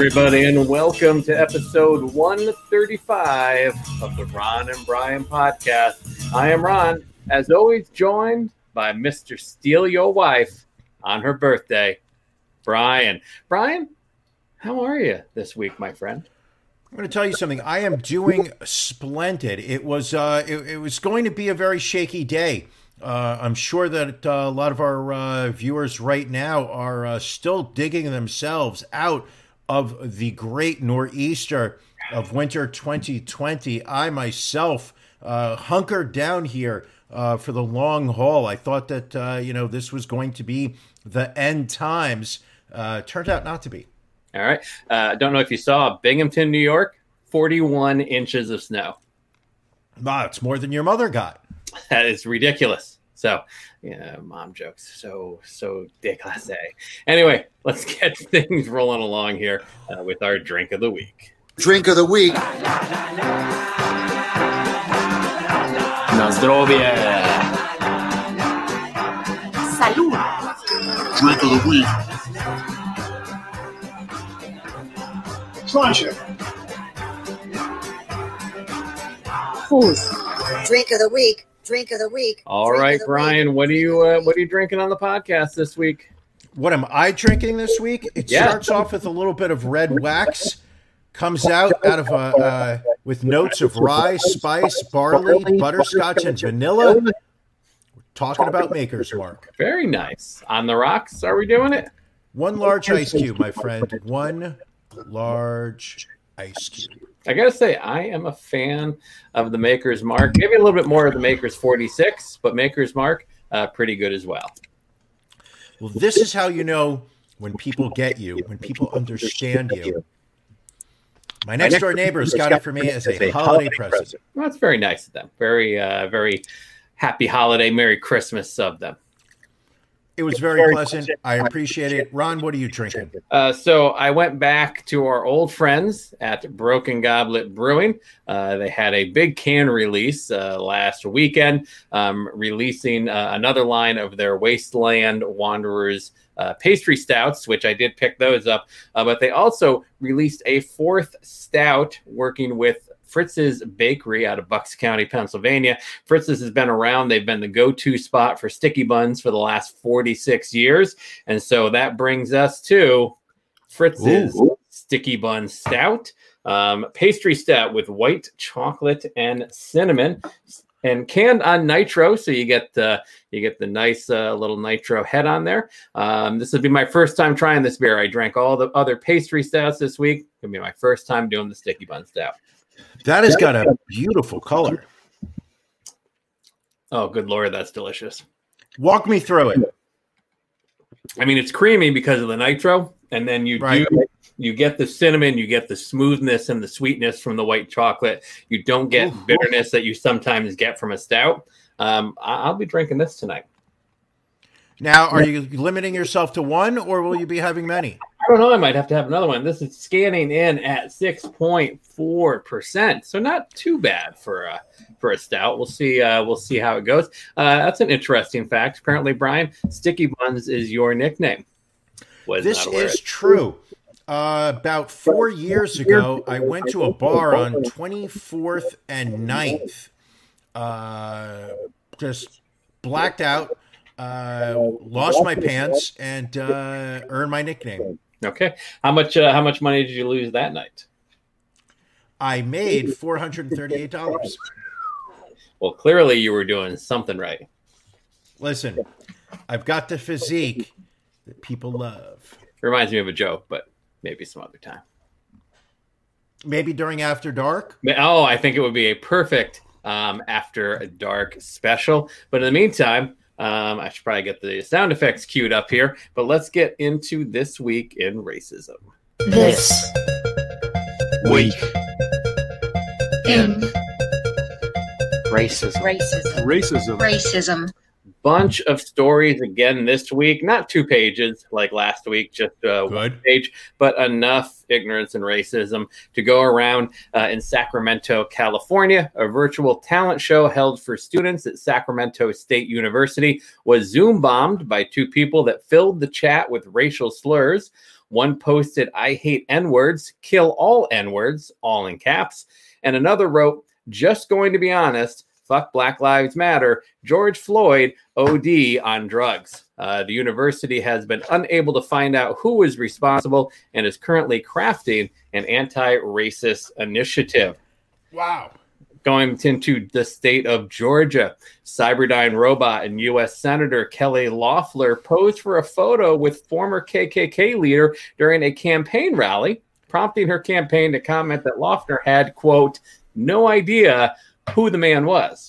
everybody, and welcome to episode 135 of the Ron and Brian podcast. I am Ron, as always, joined by Mr. Steal Your Wife on her birthday, Brian. Brian, how are you this week, my friend? I'm going to tell you something. I am doing splendid. It was going to be a very shaky day. I'm sure that a lot of our viewers right now are still digging themselves out of the great nor'easter of winter 2020. I myself hunkered down here for the long haul. I thought that this was going to be the end times. Turned out not to be. All right. Don't know if you saw Binghamton, New York, 41 inches of snow. Wow, it's more than your mother got. That is ridiculous. So, mom jokes, so déclassé. Anyway, let's get things rolling along here with our drink of the week. Drink of the week. Na zdrowie. Salud. Drink of the week. Pleasure. Who's? Drink of the week. Drink of the week. All right, Brian, what are you drinking on the podcast this week? What am I drinking this week? It starts off with a little bit of red wax, comes out of with notes of rye, spice, barley, butterscotch, and vanilla. We're talking about Maker's Mark. Very nice. On the rocks, are we doing it? One large ice cube, my friend. One large ice cube. I got to say, I am a fan of the Maker's Mark. Maybe a little bit more of the Maker's 46, but Maker's Mark, pretty good as well. Well, this is how you know when people get you, when people understand you. My next door neighbors got it for me as a holiday present. Well, that's very nice of them. Very, very happy holiday, Merry Christmas of them. It was very pleasant. I appreciate it. Ron, what are you drinking? So I went back to our old friends at Broken Goblet Brewing. They had a big can release last weekend, releasing another line of their Wasteland Wanderers pastry stouts, which I did pick those up. But they also released a fourth stout working with Fritz's Bakery out of Bucks County, Pennsylvania. Fritz's has been around. They've been the go-to spot for sticky buns for the last 46 years. And so that brings us to Fritz's Sticky Bun Stout. Pastry stout with white chocolate and cinnamon and canned on nitro. So you get the nice little nitro head on there. This would be my first time trying this beer. I drank all the other pastry stouts this week. It'll be my first time doing the Sticky Bun Stout. That has got a beautiful color. Oh, good Lord, that's delicious. Walk me through it. I mean, it's creamy because of the nitro, and then you get the cinnamon, you get the smoothness and the sweetness from the white chocolate. You don't get bitterness that you sometimes get from a stout. I'll be drinking this tonight. Now, are you limiting yourself to one, or will you be having many? I don't know. I might have to have another one. This is scanning in at 6.4%, so not too bad for a stout. We'll see. We'll see how it goes. That's an interesting fact. Apparently, Brian, Sticky Buns is your nickname. This is true. About 4 years ago, I went to a bar on 24th and 9th. Just blacked out. Lost my pants and earned my nickname. Okay. How much money did you lose that night? I made $438. Well, clearly you were doing something right. Listen, I've got the physique that people love. Reminds me of a joke, but maybe some other time. Maybe during After Dark? Oh, I think it would be a perfect After Dark special. But in the meantime, I should probably get the sound effects queued up here, but let's get into This Week in Racism. This Week in racism. racism. Racism. Racism. bunch of stories again this week. Not 2 pages like last week, just 1 page, but enough ignorance and racism to go around. In Sacramento, California, a virtual talent show held for students at Sacramento State University was Zoom bombed by 2 people that filled the chat with racial slurs. One posted, "I hate N-words, kill all N-words," all in caps. And another wrote, "Just going to be honest, fuck Black Lives Matter, George Floyd, OD on drugs." The university has been unable to find out who is responsible and is currently crafting an anti-racist initiative. Wow. Going into the state of Georgia, Cyberdyne robot and U.S. Senator Kelly Loeffler posed for a photo with former KKK leader during a campaign rally, prompting her campaign to comment that Loeffler had, quote, "no idea who the man was."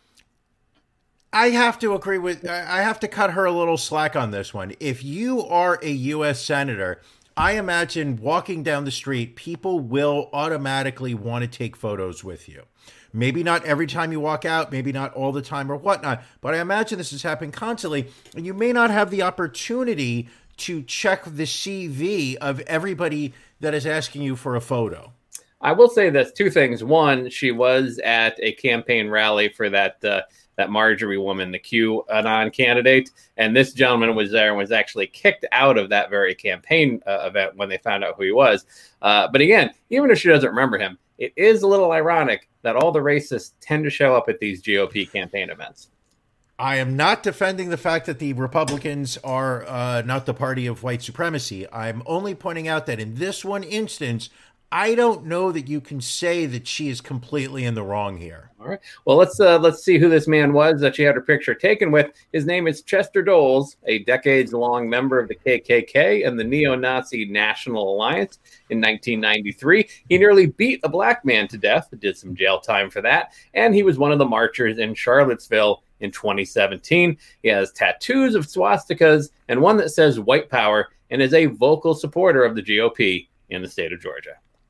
I have to agree with, I have to cut her a little slack on this one. If you are a U.S. Senator, I imagine walking down the street, people will automatically want to take photos with you. Maybe not every time you walk out, maybe not all the time or whatnot, but I imagine this is happening constantly, and you may not have the opportunity to check the CV of everybody that is asking you for a photo. I will say this, 2 things. One, she was at a campaign rally for that Marjorie woman, the QAnon candidate, and this gentleman was there and was actually kicked out of that very campaign event when they found out who he was. But again, even if she doesn't remember him, it is a little ironic that all the racists tend to show up at these GOP campaign events. I am not defending the fact that the Republicans are not the party of white supremacy. I'm only pointing out that in this one instance, I don't know that you can say that she is completely in the wrong here. All right. Well, let's see who this man was that she had her picture taken with. His name is Chester Doles, a decades-long member of the KKK and the Neo-Nazi National Alliance. In 1993, he nearly beat a black man to death, did some jail time for that, and he was one of the marchers in Charlottesville in 2017. He has tattoos of swastikas and one that says white power, and is a vocal supporter of the GOP in the state of Georgia.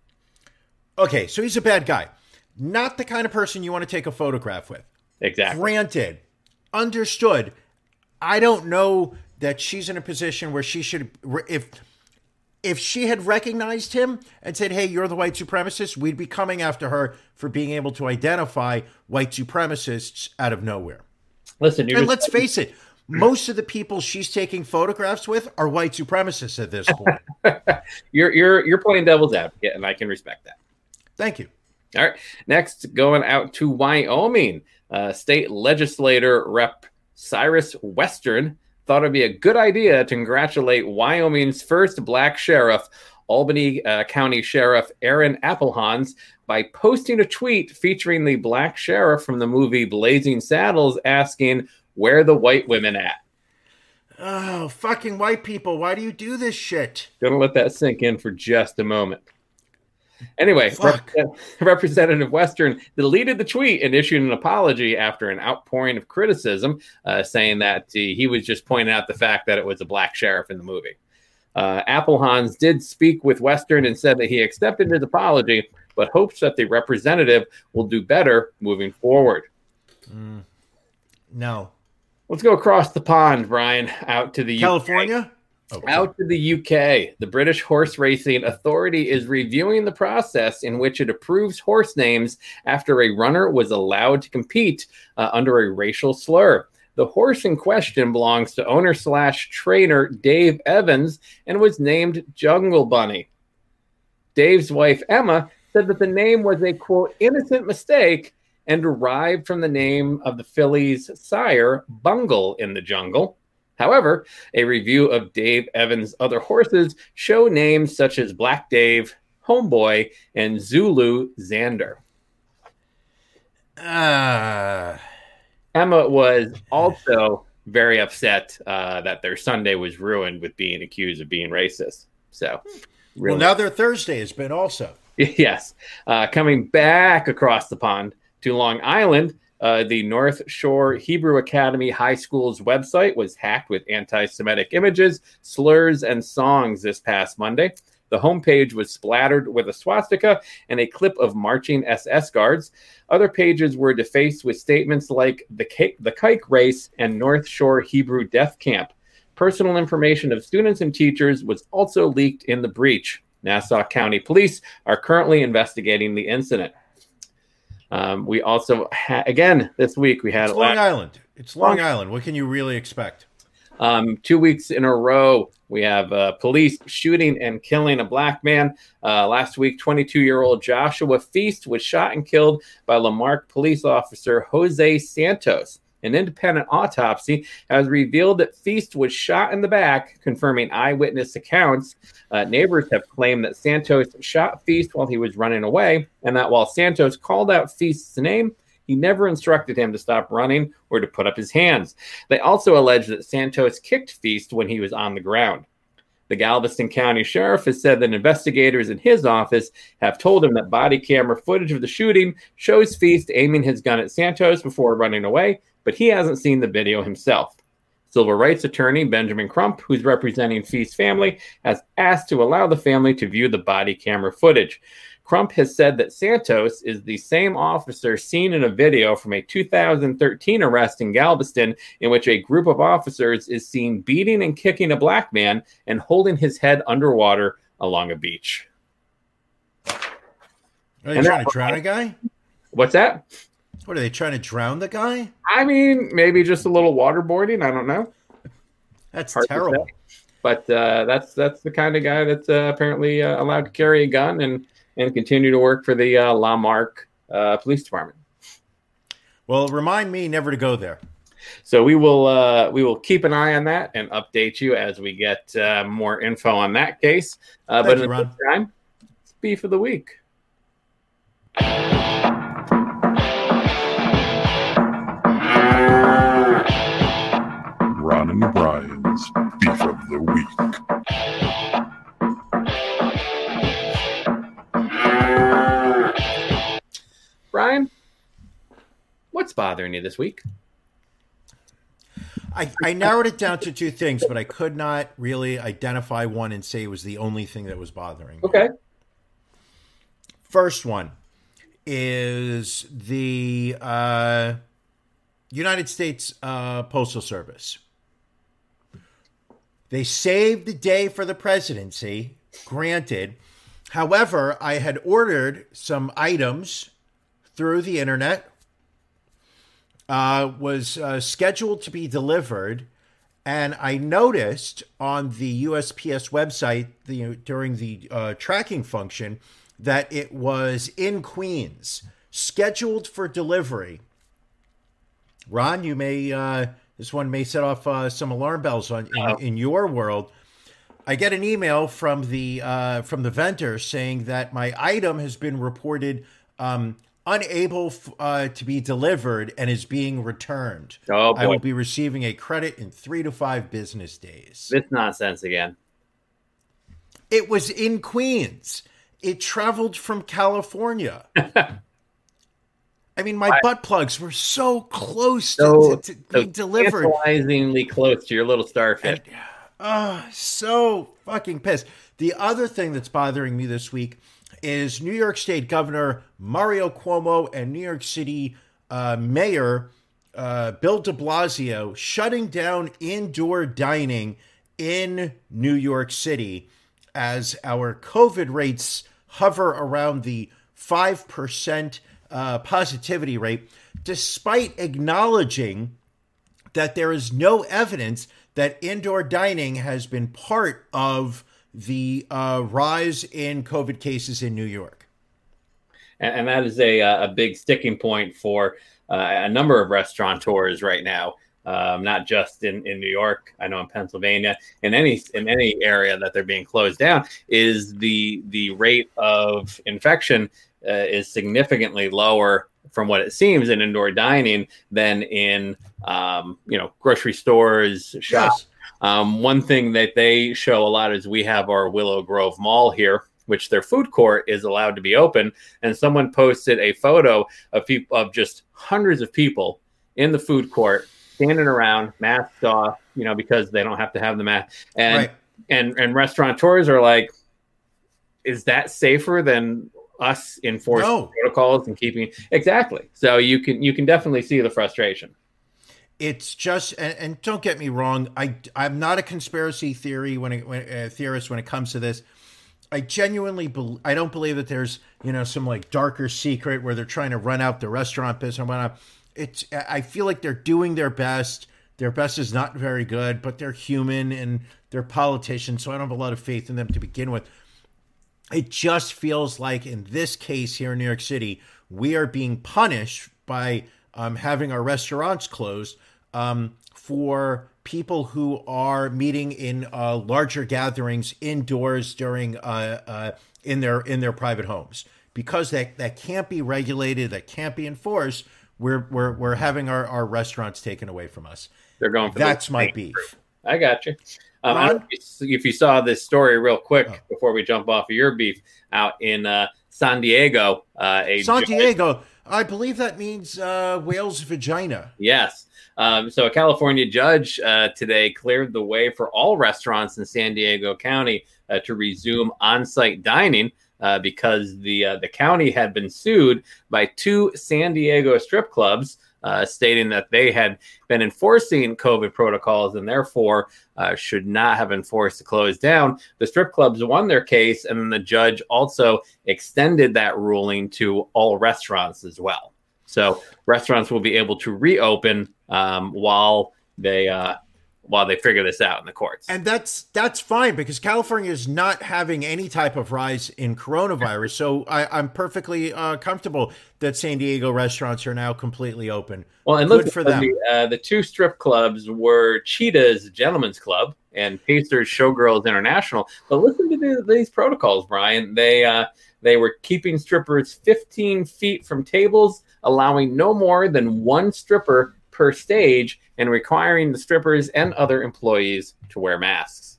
Okay, so he's a bad guy. Not the kind of person you want to take a photograph with. Exactly. Granted. Understood. I don't know that she's in a position where she should, if she had recognized him and said, "Hey, you're the white supremacist," we'd be coming after her for being able to identify white supremacists out of nowhere. Listen, and let's face it, most of the people she's taking photographs with are white supremacists at this point. You're playing devil's advocate, and I can respect that. Thank you. All right. Next, going out to Wyoming, state legislator Rep. Cyrus Western thought it'd be a good idea to congratulate Wyoming's first black sheriff, Albany County Sheriff Aaron Applehans, by posting a tweet featuring the black sheriff from the movie Blazing Saddles, asking, "Where the white women at?" Oh, fucking white people. Why do you do this shit? Gonna let that sink in for just a moment. Anyway, Representative Western deleted the tweet and issued an apology after an outpouring of criticism, saying that he was just pointing out the fact that it was a black sheriff in the movie. Applehans did speak with Western and said that he accepted his apology, but hopes that the representative will do better moving forward. No. Let's go across the pond, Brian, out to the California? UK. Okay. Out to the UK, the British Horse Racing Authority is reviewing the process in which it approves horse names after a runner was allowed to compete under a racial slur. The horse in question belongs to owner/trainer Dave Evans and was named Jungle Bunny. Dave's wife, Emma, said that the name was a, quote, innocent mistake and derived from the name of the filly's sire, Bungle in the Jungle. However, a review of Dave Evans' other horses show names such as Black Dave, Homeboy, and Zulu Xander. Emma was also very upset that their Sunday was ruined with being accused of being racist. So, really. Well, now their Thursday has been also. Yes. Coming back across the pond to Long Island, the North Shore Hebrew Academy High School's website was hacked with anti-Semitic images, slurs, and songs this past Monday. The homepage was splattered with a swastika and a clip of marching SS guards. Other pages were defaced with statements like the kike race and North Shore Hebrew death camp. Personal information of students and teachers was also leaked in the breach. Nassau County Police are currently investigating the incident. We also, again, this week we had... It's Long Island. It's Long Island. What can you really expect? 2 weeks in a row, we have police shooting and killing a black man. Last week, 22-year-old Joshua Feast was shot and killed by Lamarck police officer Jose Santos. An independent autopsy has revealed that Feast was shot in the back, confirming eyewitness accounts. Neighbors have claimed that Santos shot Feast while he was running away, and that while Santos called out Feast's name, he never instructed him to stop running or to put up his hands. They also allege that Santos kicked Feast when he was on the ground. The Galveston County Sheriff has said that investigators in his office have told him that body camera footage of the shooting shows Feast aiming his gun at Santos before running away, but he hasn't seen the video himself. Civil rights attorney Benjamin Crump, who's representing Feast's family, has asked to allow the family to view the body camera footage. Crump has said that Santos is the same officer seen in a video from a 2013 arrest in Galveston, in which a group of officers is seen beating and kicking a black man and holding his head underwater along a beach. Are they trying to drown a guy? What's that? What, are they trying to drown the guy? I mean, maybe just a little waterboarding. I don't know. That's Hard terrible. But that's the kind of guy that's apparently allowed to carry a gun and continue to work for the Lamarck Police Department. Well, remind me never to go there. So we will keep an eye on that and update you as we get more info on that case. But in the meantime, it's Beef of the Week. Ron and Brian's Beef of the Week. Brian, what's bothering you this week? I narrowed it down to two things, but I could not really identify one and say it was the only thing that was bothering me. Okay. First one is the United States Postal Service. They saved the day for the presidency, granted. However, I had ordered some items through the internet, was scheduled to be delivered, and I noticed on the USPS website during the tracking function that it was in Queens, scheduled for delivery. Ron, you may this one may set off some alarm bells in your world. I get an email from the vendor saying that my item has been reported unable to be delivered and is being returned. Oh, boy. I will be receiving a credit in 3 to 5 business days. This nonsense again. It was in Queens. It traveled from California. I mean, my butt plugs were so close to being delivered. Tantalizingly close to your little starfish. So fucking pissed. The other thing that's bothering me this week is New York State Governor Mario Cuomo and New York City Mayor Bill de Blasio shutting down indoor dining in New York City as our COVID rates hover around the 5% positivity rate, despite acknowledging that there is no evidence that indoor dining has been part of the rise in COVID cases in New York. And that is a big sticking point for a number of restaurateurs right now, not just in New York. I know in Pennsylvania, in any area that they're being closed down, is the rate of infection is significantly lower from what it seems in indoor dining than in grocery stores, shops. Yes. One thing that they show a lot is we have our Willow Grove Mall here, which their food court is allowed to be open. And someone posted a photo of just hundreds of people in the food court standing around, masked off, because they don't have to have the mask. And right. and restaurateurs are like, is that safer than us enforcing No. protocols and keeping exactly? So you can definitely see the frustration. It's just, and don't get me wrong, I'm not a conspiracy theorist when it comes to this. I genuinely I don't believe that there's some like darker secret where they're trying to run out the restaurant business and whatnot. I feel like they're doing their best. Their best is not very good, but they're human and they're politicians, so I don't have a lot of faith in them to begin with. It just feels like in this case here in New York City, we are being punished by having our restaurants closed for people who are meeting in larger gatherings indoors during in their private homes, because that can't be regulated, that can't be enforced. We're having our restaurants taken away from us. They're going for that's my beef. I got you. I don't know if you saw this story real quick before we jump off of your beef out in San Diego. San Diego, I believe that means whale's vagina. Yes. So a California judge today cleared the way for all restaurants in San Diego County to resume on-site dining because the county had been sued by 2 San Diego strip clubs, stating that they had been enforcing COVID protocols and therefore should not have enforced to close down. The strip clubs won their case, and then the judge also extended that ruling to all restaurants as well. So restaurants will be able to reopen while they figure this out in the courts. And that's fine, because California is not having any type of rise in coronavirus. So I'm perfectly comfortable that San Diego restaurants are now completely open. Well, and good look for them. The 2 strip clubs were Cheetah's Gentlemen's Club and Pacers Showgirls International. But listen to these protocols, Brian. They were keeping strippers 15 feet from tables, allowing no more than 1 stripper per stage, and requiring the strippers and other employees to wear masks.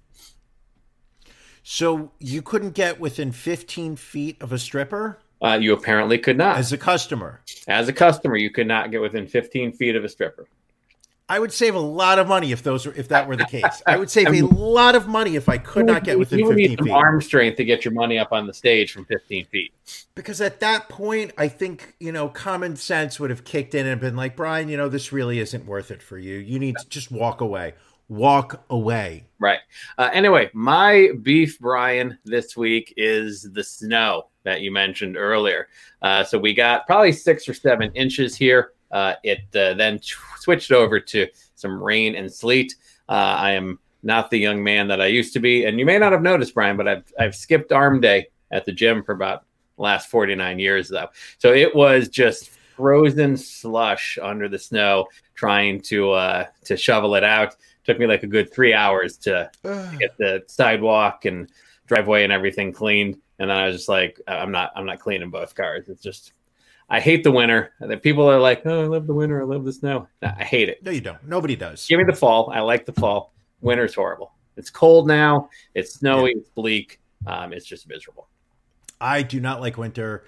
So you couldn't get within 15 feet of a stripper? You apparently could not. As a customer? As a customer, you could not get within 15 feet of a stripper. I would save a lot of money if that were the case. I would save a lot of money if I could not get within 15 feet. You would need some arm strength to get your money up on the stage from 15 feet. Because at that point, I think, common sense would have kicked in and been like, Brian, this really isn't worth it for you. You need to just walk away. Walk away. Right. Anyway, my beef, Brian, this week is the snow that you mentioned earlier. So we got probably 6 or 7 inches here. It then switched over to some rain and sleet. I am not the young man that I used to be. And you may not have noticed, Brian, but I've skipped arm day at the gym for about the last 49 years, though. So it was just frozen slush under the snow trying to shovel it out. Took me like a good 3 hours to get the sidewalk and driveway and everything cleaned. And then I was just like, I'm not cleaning both cars. It's just, I hate the winter. The people are like, oh, I love the winter. I love the snow. No, I hate it. No, you don't. Nobody does. Give me the fall. I like the fall. Winter's horrible. It's cold now. It's snowy. Yeah. It's bleak. It's just miserable. I do not like winter.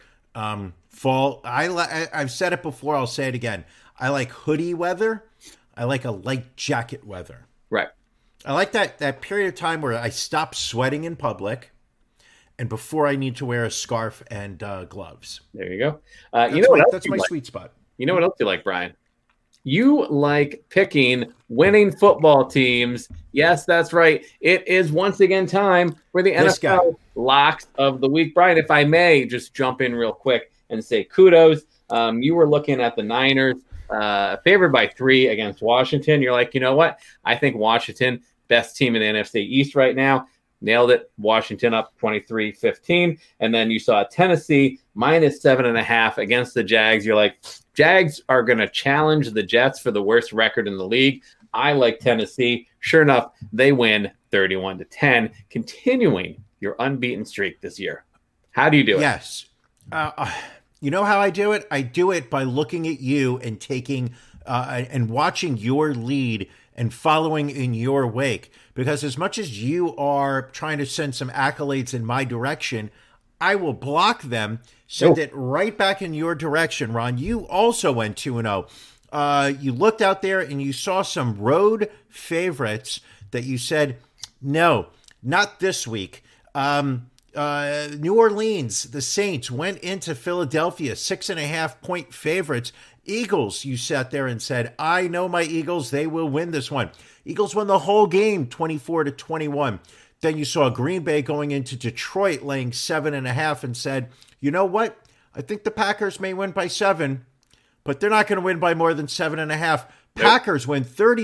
Fall. I've said it before. I'll say it again. I like hoodie weather. I like a light jacket weather. Right. I like that period of time where I stop sweating in public, and before I need to wear a scarf and gloves. There you go. That's my sweet spot. You know what else you like, Brian? You like picking winning football teams. Yes, that's right. It is once again time for the NFL Locks of the Week. Brian, if I may just jump in real quick and say kudos. You were looking at the Niners favored by 3 against Washington. You're like, you know what? I think Washington, best team in the NFC East right now. Nailed it. Washington up 23-15. And then you saw Tennessee minus 7.5 against the Jags. You're like, Jags are going to challenge the Jets for the worst record in the league. I like Tennessee. Sure enough, they win 31-10, continuing your unbeaten streak this year. How do you do it? Yes. You know how I do it? I do it by looking at you and taking and watching your lead and following in your wake. Because as much as you are trying to send some accolades in my direction, I will block them, send it right back in your direction, Ron. You also went 2-0. You looked out there and you saw some road favorites that you said, no, not this week. New Orleans, the Saints went into Philadelphia, 6.5-point favorites. Eagles, you sat there and said, I know my Eagles, they will win this one. Eagles won the whole game, 24-21. Then you saw Green Bay going into Detroit, laying 7.5, and said, you know what? I think the Packers may win by 7, but they're not going to win by more than 7.5. Packers win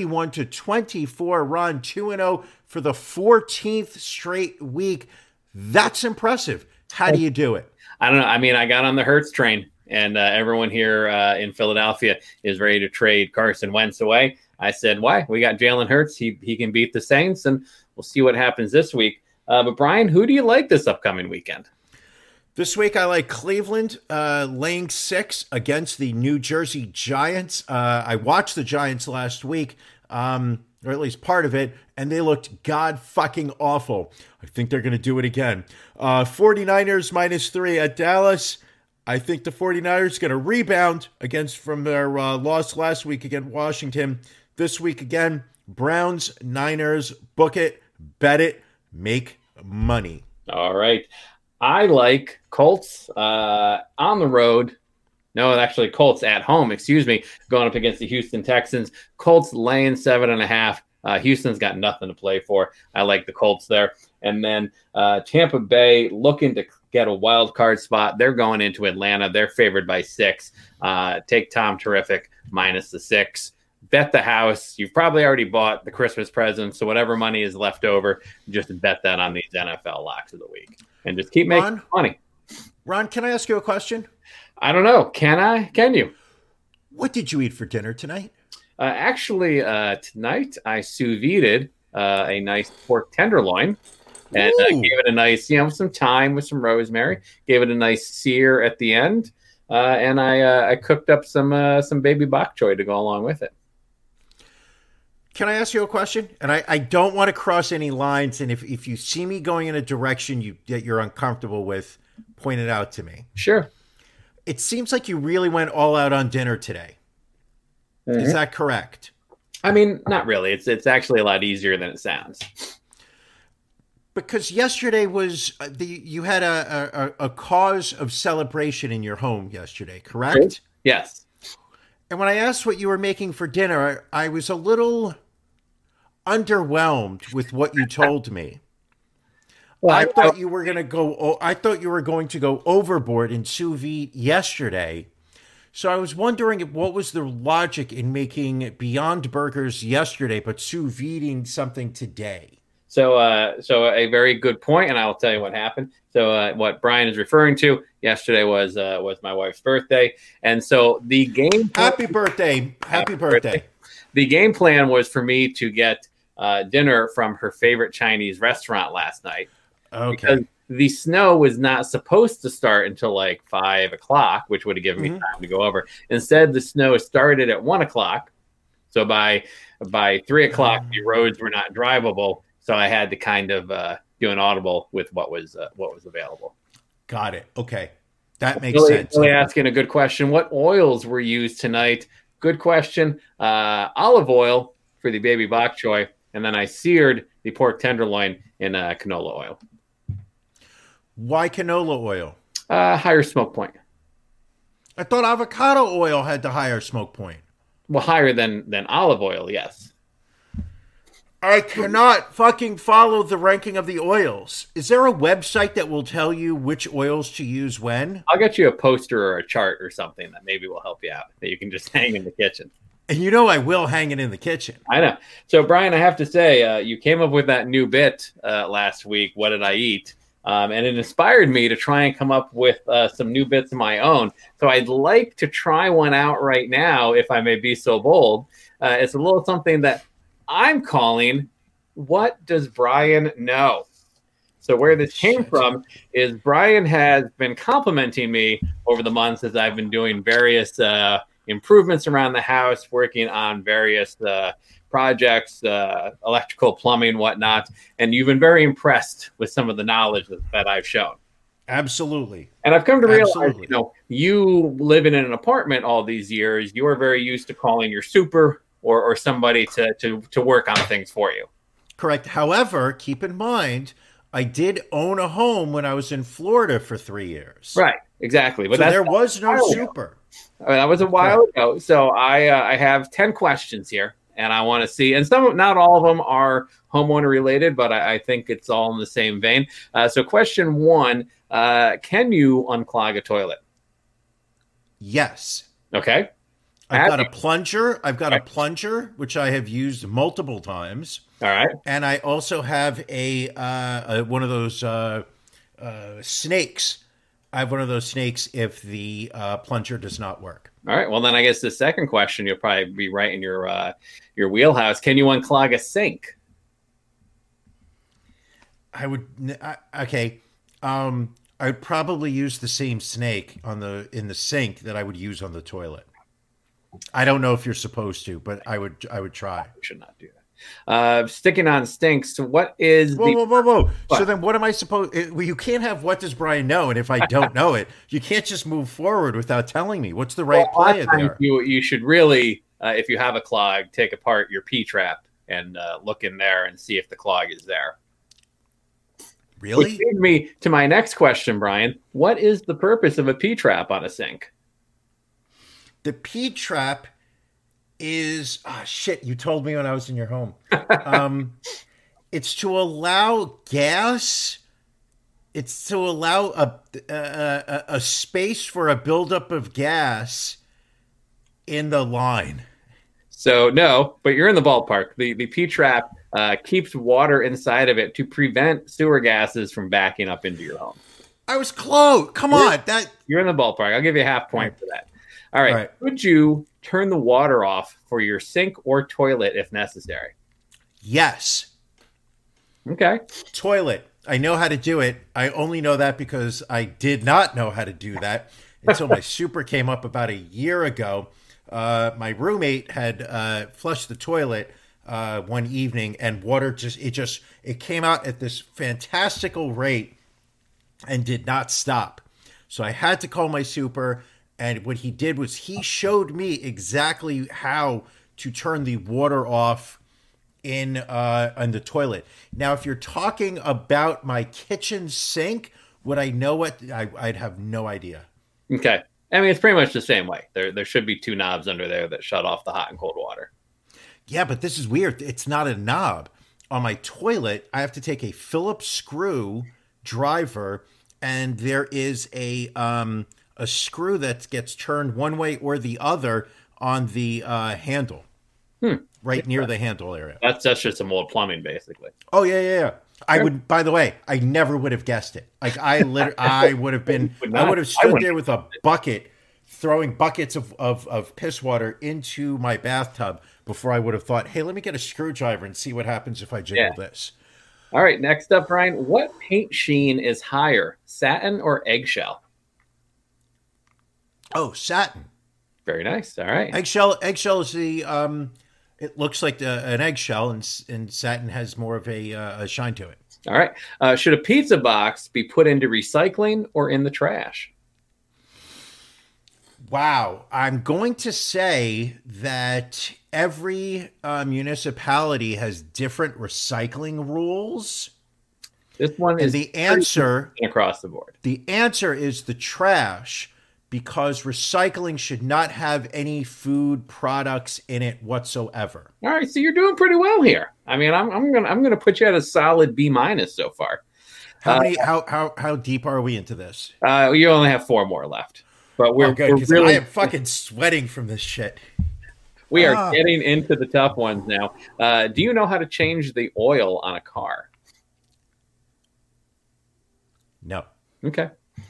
31-24, run 2-0 for the 14th straight week. That's impressive. How do you do it? I don't know. I mean, I got on the Hurts train, and everyone here in Philadelphia is ready to trade Carson Wentz away. I said, why? We got Jalen Hurts. He can beat the Saints, and we'll see what happens this week. But Brian, who do you like this upcoming weekend? This week, I like Cleveland laying 6 against the New Jersey Giants. I watched the Giants last week, or at least part of it, and they looked god-fucking awful. I think they're going to do it again. 49ers -3 at Dallas. I think the 49ers are going to rebound from their loss last week against Washington. This week again, Browns, Niners, book it, bet it, make money. All right. I like Colts on the road. No, actually Colts at home, going up against the Houston Texans. Colts laying 7.5. Houston's got nothing to play for. I like the Colts there. And then Tampa Bay looking to get a wild card spot. They're going into Atlanta. They're favored by 6. Take Tom Terrific -6. Bet the house. You've probably already bought the Christmas presents, so whatever money is left over, just bet that on these NFL locks of the week. And just keep making money. Ron, can I ask you a question? I don't know. Can I? Can you? What did you eat for dinner tonight? Actually, tonight I sous vide'd a nice pork tenderloin and gave it a nice, some thyme with some rosemary. Gave it a nice sear at the end, and I cooked up some baby bok choy to go along with it. Can I ask you a question? And I don't want to cross any lines. And if you see me going in a direction that you're uncomfortable with, point it out to me. Sure. It seems like you really went all out on dinner today. Mm-hmm. Is that correct? I mean, not really. It's actually a lot easier than it sounds. Because yesterday was you had a cause of celebration in your home yesterday, correct? Yes. And when I asked what you were making for dinner, I was a little underwhelmed with what you told me. Well, I thought you were going to go overboard in sous vide yesterday. So I was wondering what was the logic in making Beyond Burgers yesterday, but sous videing something today. So a very good point, and I will tell you what happened. So what Brian is referring to yesterday was my wife's birthday, and so the game. Happy birthday! Happy birthday! The game plan was for me to get dinner from her favorite Chinese restaurant last night. Okay. Because the snow was not supposed to start until like 5 o'clock, which would have given me time to go over. Instead, the snow started at 1 o'clock. So by 3 o'clock, the roads were not drivable. So I had to kind of do an audible with what was available. Got it. Okay. That makes sense. Really asking a good question. What oils were used tonight? Good question. Olive oil for the baby bok choy. And then I seared the pork tenderloin in canola oil. Why canola oil? Higher smoke point. I thought avocado oil had the higher smoke point. Well, higher than olive oil, yes. I cannot fucking follow the ranking of the oils. Is there a website that will tell you which oils to use when? I'll get you a poster or a chart or something that maybe will help you out, that you can just hang in the kitchen. And you know I will hang it in the kitchen. I know. So, Brian, I have to say, you came up with that new bit last week, What Did I Eat? And it inspired me to try and come up with some new bits of my own. So I'd like to try one out right now, if I may be so bold. It's a little something that I'm calling, What Does Brian Know? So where this came from is Brian has been complimenting me over the months as I've been doing various improvements around the house, working on various projects, electrical, plumbing, whatnot. And you've been very impressed with some of the knowledge that I've shown. Absolutely. And I've come to realize, you live in an apartment all these years, you are very used to calling your super or somebody to work on things for you. Correct. However, keep in mind, I did own a home when I was in Florida for 3 years. Right, exactly. But So there was no super. That was a while ago. So I have 10 questions here, and I want to see. And not all of them are homeowner related, but I think it's all in the same vein. So question 1: can you unclog a toilet? Yes. Okay. I've got a plunger, which I have used multiple times. All right. And I also have a one of those snakes. I have one of those snakes if the plunger does not work. All right. Well, then I guess the second question, you'll probably be right in your wheelhouse. Can you unclog a sink? I would. Okay. I would probably use the same snake in the sink that I would use on the toilet. I don't know if you're supposed to, but I would try. We should not do that. Sticking on stinks. So what is whoa. What? So then what am I supposed? Well, you can't have what does Brian know, and if I don't know it, you can't just move forward without telling me. What's the right play there? You should really, if you have a clog, take apart your P-trap and look in there and see if the clog is there. Really? Which leads me to my next question, Brian. What is the purpose of a P-trap on a sink? The P-trap is shit. You told me when I was in your home. It's to allow gas. It's to allow a space for a buildup of gas in the line. So no, but you're in the ballpark. The P-trap keeps water inside of it to prevent sewer gases from backing up into your home. I was close. Come on, you're in the ballpark. I'll give you a half point for that. All right. Would you turn the water off for your sink or toilet if necessary? Yes. Okay. Toilet. I know how to do it. I only know that because I did not know how to do that until my super came up about a year ago. My roommate had flushed the toilet one evening, and water it came out at this fantastical rate and did not stop. So I had to call my super. And what he did was he showed me exactly how to turn the water off in the toilet. Now, if you're talking about my kitchen sink, would I know what? I'd have no idea. Okay. I mean, it's pretty much the same way. There should be two knobs under there that shut off the hot and cold water. Yeah, but this is weird. It's not a knob. On my toilet, I have to take a Phillips screw driver, and there is a screw that gets turned one way or the other on the handle, right near the handle area. That's just some old plumbing, basically. Oh yeah. I would. By the way, I never would have guessed it. Like I would have been. I would have stood there with a bucket, throwing buckets of piss water into my bathtub before I would have thought, hey, let me get a screwdriver and see what happens if I jiggle this. All right, next up, Brian. What paint sheen is higher, satin or eggshell? Oh, satin. Very nice. All right. Eggshell is the it looks like an eggshell, and satin has more of a shine to it. All right. Should a pizza box be put into recycling or in the trash? Wow. I'm going to say that every municipality has different recycling rules. This one is the answer across the board. The answer is the trash, because recycling should not have any food products in it whatsoever. All right, so you're doing pretty well here. I mean, I'm gonna put you at a solid B- so far. How deep are we into this? You only have 4 more left, but we're really. I am fucking sweating from this shit. We are getting into the tough ones now. Do you know how to change the oil on a car? No. Okay.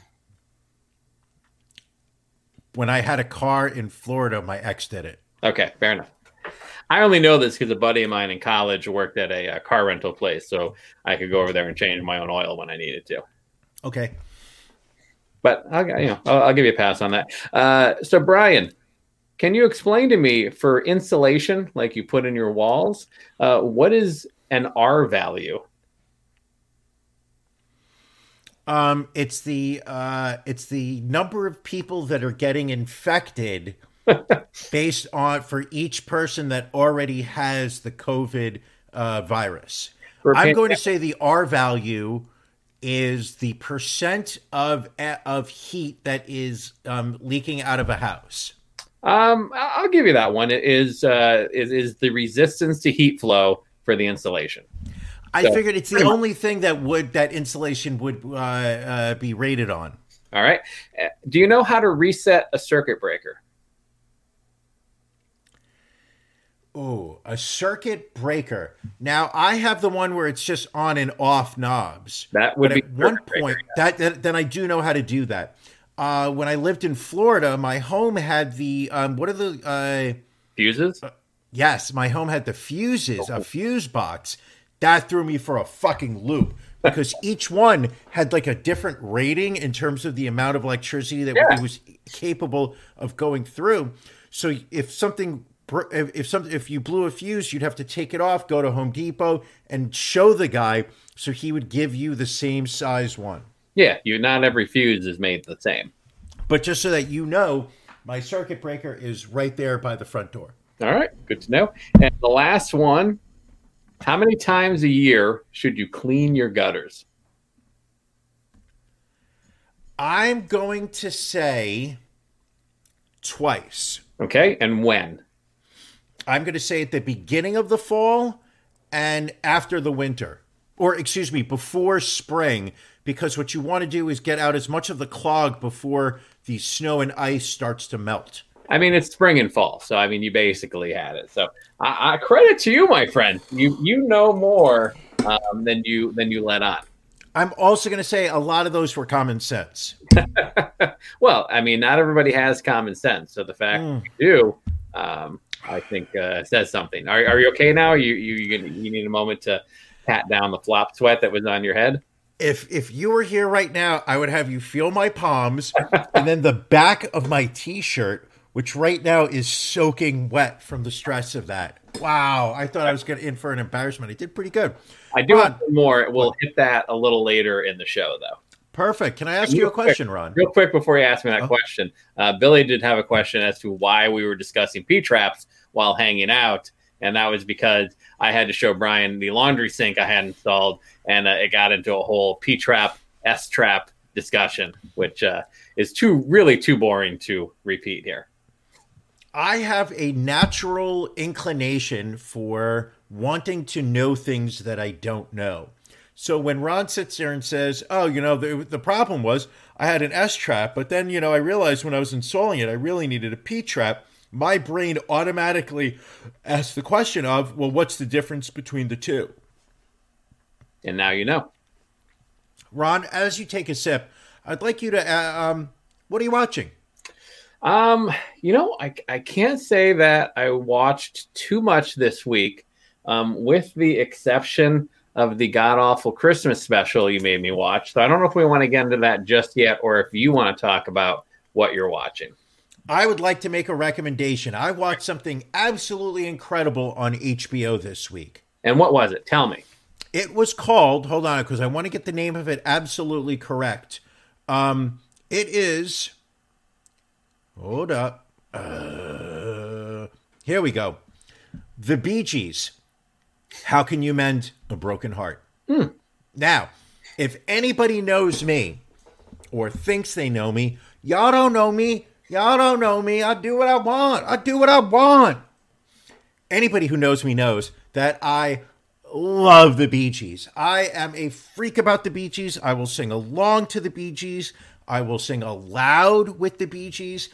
When I had a car in Florida, my ex did it. Okay, fair enough. I only know this because a buddy of mine in college worked at a car rental place, so I could go over there and change my own oil when I needed to. Okay. But I'll give you a pass on that. So, Brian, can you explain to me, for insulation, like you put in your walls, what is an R value? It's the number of people that are getting infected based on for each person that already has the COVID virus. I'm going to say the R value is the percent of heat that is leaking out of a house? I'll give you that one. It is the resistance to heat flow for the insulation. I figured it's the only thing that insulation would be rated on. All right. Do you know how to reset a circuit breaker? Oh, a circuit breaker. Now, I have the one where it's just on and off knobs. That would be at one point. Then I do know how to do that. When I lived in Florida, my home had the what are the fuses? Yes, my home had the fuses, a fuse box. That threw me for a fucking loop because each one had like a different rating in terms of the amount of electricity that it was capable of going through. So if you blew a fuse, you'd have to take it off, go to Home Depot, and show the guy so he would give you the same size one. Yeah, not every fuse is made the same. But just so that you know, my circuit breaker is right there by the front door. All right, good to know. And the last one, how many times a year should you clean your gutters? I'm going to say twice. Okay, and when? I'm going to say at the beginning of the fall and after the winter. Or, excuse me, before spring, because what you want to do is get out as much of the clog before the snow and ice starts to melt. I mean, it's spring and fall, so I mean, you basically had it. So, I credit to you, my friend. You know more than you let on. I'm also going to say a lot of those were common sense. Well, I mean, not everybody has common sense, so the fact that you do, I think, says something. Are you okay now? You need a moment to pat down the flop sweat that was on your head? If you were here right now, I would have you feel my palms and then the back of my T-shirt, which right now is soaking wet from the stress of that. Wow, I thought I was getting in for an embarrassment. I did pretty good. I do have more. We'll hit that a little later in the show, though. Perfect. Can I ask you a question, Ron? Real quick before you ask me that question, Billy did have a question as to why we were discussing P-traps while hanging out. And that was because I had to show Brian the laundry sink I had installed, and it got into a whole P-trap, S-trap discussion, which is really too boring to repeat here. I have a natural inclination for wanting to know things that I don't know. So when Ron sits there and says, oh, the problem was I had an S-trap, but then, I realized when I was installing it, I really needed a P-trap. My brain automatically asks the question of, well, what's the difference between the two? And now you know. Ron, as you take a sip, I'd like you to, what are you watching? I can't say that I watched too much this week, with the exception of the god-awful Christmas special you made me watch. So I don't know if we want to get into that just yet, or if you want to talk about what you're watching. I would like to make a recommendation. I watched something absolutely incredible on HBO this week. And what was it? Tell me. It was called, hold on, because I want to get the name of it absolutely correct. It is, hold up. Here we go. The Bee Gees. How Can You Mend a Broken Heart? Now, if anybody knows me or thinks they know me, y'all don't know me. Y'all don't know me. I do what I want. Anybody who knows me knows that I love the Bee Gees. I am a freak about the Bee Gees. I will sing along to the Bee Gees. I will sing aloud with the Bee Gees.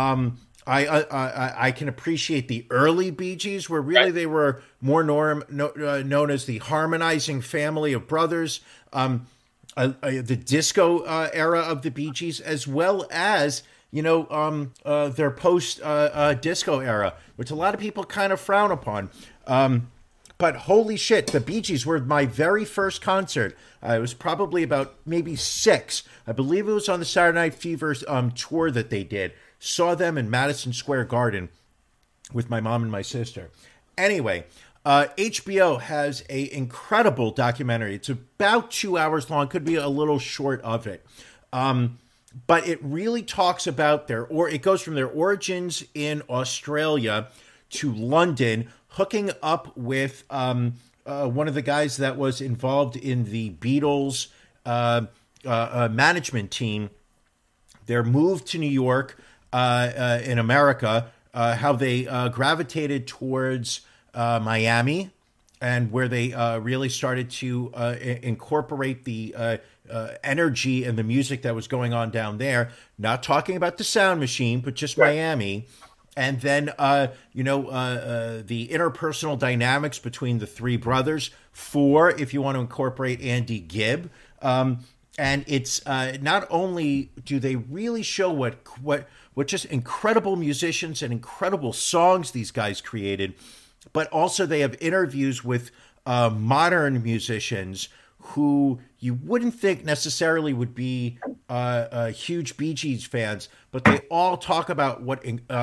I can appreciate the early Bee Gees, where really they were more known as the harmonizing family of brothers. The disco era of the Bee Gees, as well as their post disco era, which a lot of people kind of frown upon. But holy shit, the Bee Gees were my very first concert. It was probably about maybe 6. I believe it was on the Saturday Night Fever tour that they did. Saw them in Madison Square Garden with my mom and my sister. Anyway, HBO has an incredible documentary. It's about 2 hours long. Could be a little short of it. But it really talks about it goes from their origins in Australia to London, hooking up with one of the guys that was involved in the Beatles management team, their move to New York in America, how they gravitated towards Miami, and where they really started to incorporate the energy and the music that was going on down there. Not talking about the Sound Machine, but just Miami. And then, the interpersonal dynamics between the three brothers. 4, if you want to incorporate Andy Gibb. And it's not only do they really show what just incredible musicians and incredible songs these guys created, but also they have interviews with modern musicians who you wouldn't think necessarily would be huge Bee Gees fans, but they all talk about what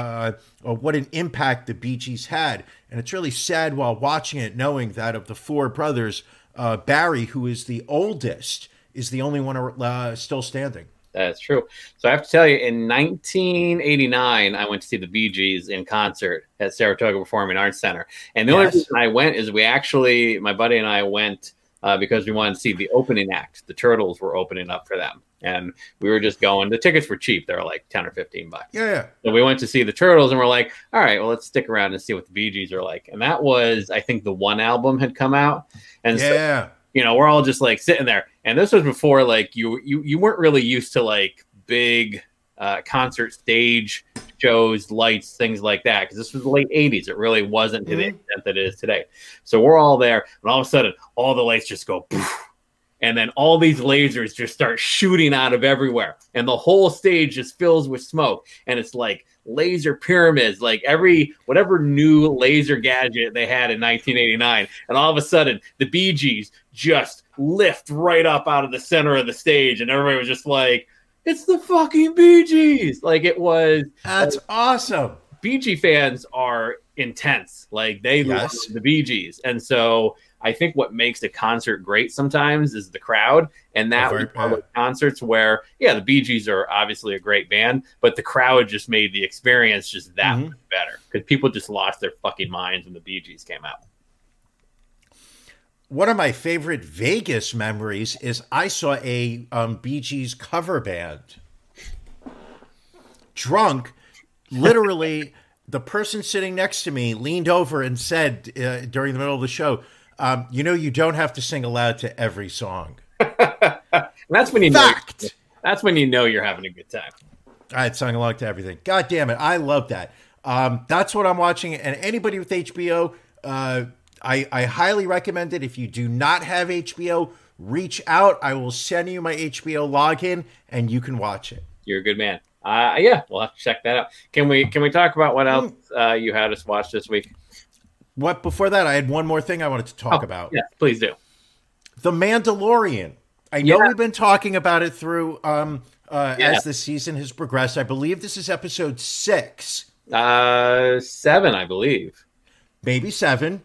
an impact the Bee Gees had. And it's really sad while watching it, knowing that of the 4 brothers, Barry, who is the oldest, is the only one still standing. That's true. So I have to tell you, in 1989, I went to see the Bee Gees in concert at Saratoga Performing Arts Center. And the only reason I went is my buddy and I went because we wanted to see the opening act. The Turtles were opening up for them. And we were just going. The tickets were cheap. They were like $10 or $15. Yeah. So we went to see the Turtles, and we're like, all right, well, let's stick around and see what the Bee Gees are like. And that was, I think, the one album had come out. And so, we're all just like sitting there. And this was before, like, you weren't really used to like big concert stage shows, lights, things like that, because this was the late 80s. It really wasn't to the extent that it is today. So we're all there, and all of a sudden, all the lights just go poof, and then all these lasers just start shooting out of everywhere, and the whole stage just fills with smoke, and it's like laser pyramids, like whatever new laser gadget they had in 1989, and all of a sudden, the Bee Gees just lift right up out of the center of the stage, and everybody was just like, it's the fucking Bee Gees. Like, it was. That's awesome. Bee Gee fans are intense. Like, they love the Bee Gees. And so I think what makes a concert great sometimes is the crowd. And that was one of those concerts where, the Bee Gees are obviously a great band, but the crowd just made the experience just that much better, because people just lost their fucking minds when the Bee Gees came out. One of my favorite Vegas memories is I saw a Bee Gees cover band. Drunk, literally, the person sitting next to me leaned over and said during the middle of the show, you don't have to sing aloud to every song. That's when you know. That's when you know you're having a good time. I had sung along to everything. God damn it. I love that. That's what I'm watching. And anybody with HBO, I highly recommend it. If you do not have HBO, reach out. I will send you my HBO login, and you can watch it. You're a good man. We'll have to check that out. Can we talk about what else you had us watch this week? What before that? I had one more thing I wanted to talk about. Yes, please do. The Mandalorian. I know we've been talking about it through as the season has progressed. I believe this is episode 6. 7, I believe. Maybe 7.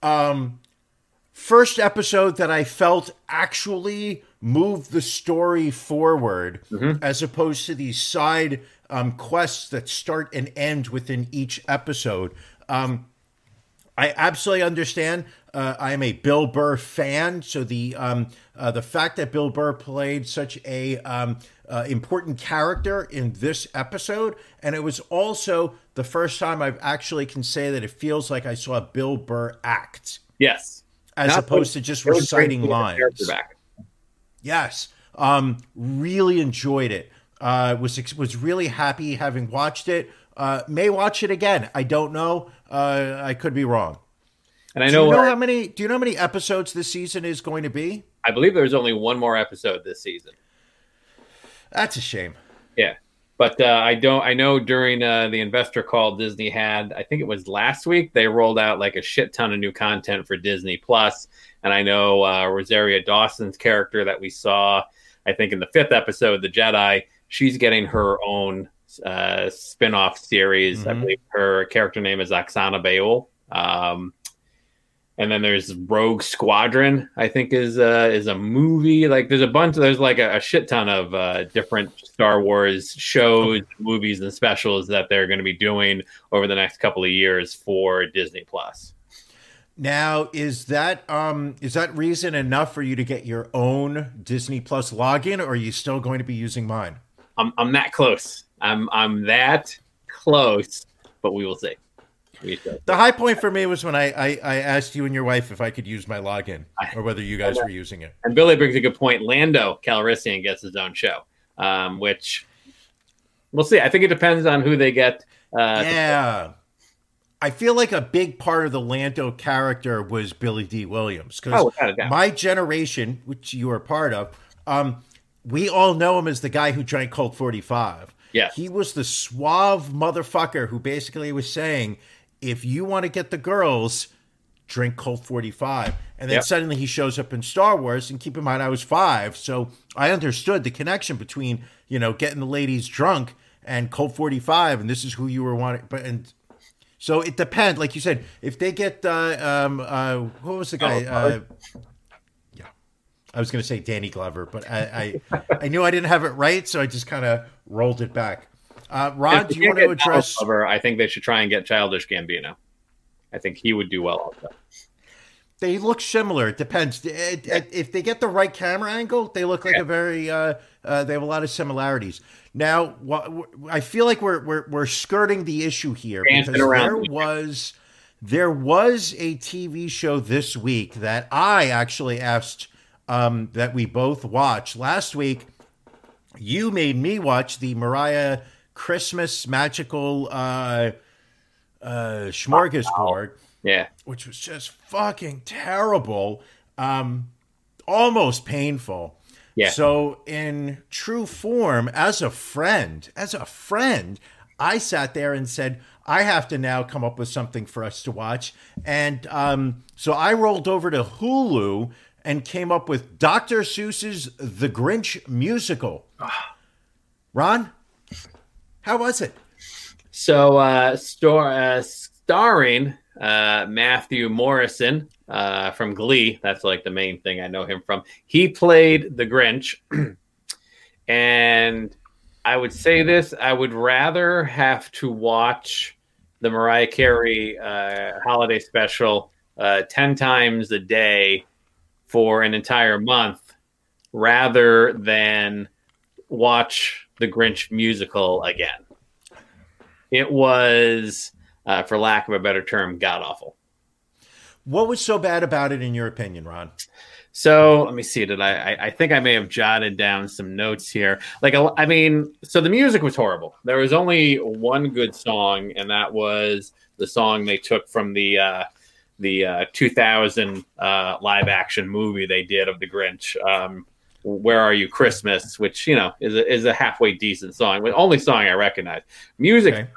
First episode that I felt actually moved the story forward, as opposed to these side quests that start and end within each episode. I absolutely understand. I am a Bill Burr fan, so the fact that Bill Burr played such a important character in this episode, and it was also the first time I've actually can say that it feels like I saw Bill Burr act. Yes, as opposed to just reciting lines. Yes, really enjoyed it. Was really happy having watched it. May watch it again. I don't know. I could be wrong. And I know, do you know how many episodes this season is going to be? I believe there's only one more episode this season. That's a shame. Yeah. But I know during the investor call Disney had, I think it was last week, they rolled out like a shit ton of new content for Disney Plus. And I know Rosario Dawson's character that we saw, I think in the 5th episode, The Jedi, she's getting her own spin-off series. I believe her character name is Oksana Beul. And then there's Rogue Squadron, I think is a movie. Like there's like a shit ton of different Star Wars shows, movies, and specials that they're going to be doing over the next couple of years for Disney Plus. Now, is that reason enough for you to get your own Disney Plus login, or are you still going to be using mine? I'm that close. I'm that close, but we will see. The high point for me was when I asked you and your wife if I could use my login, or whether you guys were using it. And Billy brings a good point. Lando Calrissian gets his own show, which we'll see. I think it depends on who they get. Yeah. I feel like a big part of the Lando character was Billy D. Williams, because my generation, which you are part of, we all know him as the guy who drank Colt 45. Yeah, he was the suave motherfucker who basically was saying, if you want to get the girls, drink Colt 45. And then suddenly he shows up in Star Wars, and keep in mind I was 5, so I understood the connection between, getting the ladies drunk and Colt 45, and this is who you were wanting. So it depends. Like you said, if they get what was the guy? I was going to say Danny Glover, but I knew I didn't have it right, so I just kind of rolled it back. Ron, do you want to address? Glover, I think they should try and get Childish Gambino. I think he would do well also. They look similar. It depends. If they get the right camera angle, they look like a very. They have a lot of similarities. Now, I feel like we're skirting the issue here, because there was a TV show this week that I actually asked that we both watch. Last week, you made me watch the Mariah Christmas magical smorgasbord. Yeah. Which was just fucking terrible. Almost painful. Yeah. So in true form, as a friend, I sat there and said, I have to now come up with something for us to watch. And so I rolled over to Hulu and came up with Dr. Seuss's The Grinch musical. Ron, how was it? So starring Matthew Morrison from Glee. That's like the main thing I know him from. He played the Grinch. And I would say this, I would rather have to watch the Mariah Carey holiday special 10 times a day for an entire month rather than watch the Grinch musical again. It was, for lack of a better term, god-awful. What was so bad about it, in your opinion, Ron? So let me see. I think I may have jotted down some notes here. So the music was horrible. There was only one good song, and that was the song they took from the 2000 live action movie they did of the Grinch. Where Are You Christmas, which is a halfway decent song. The only song I recognize. Music. Okay.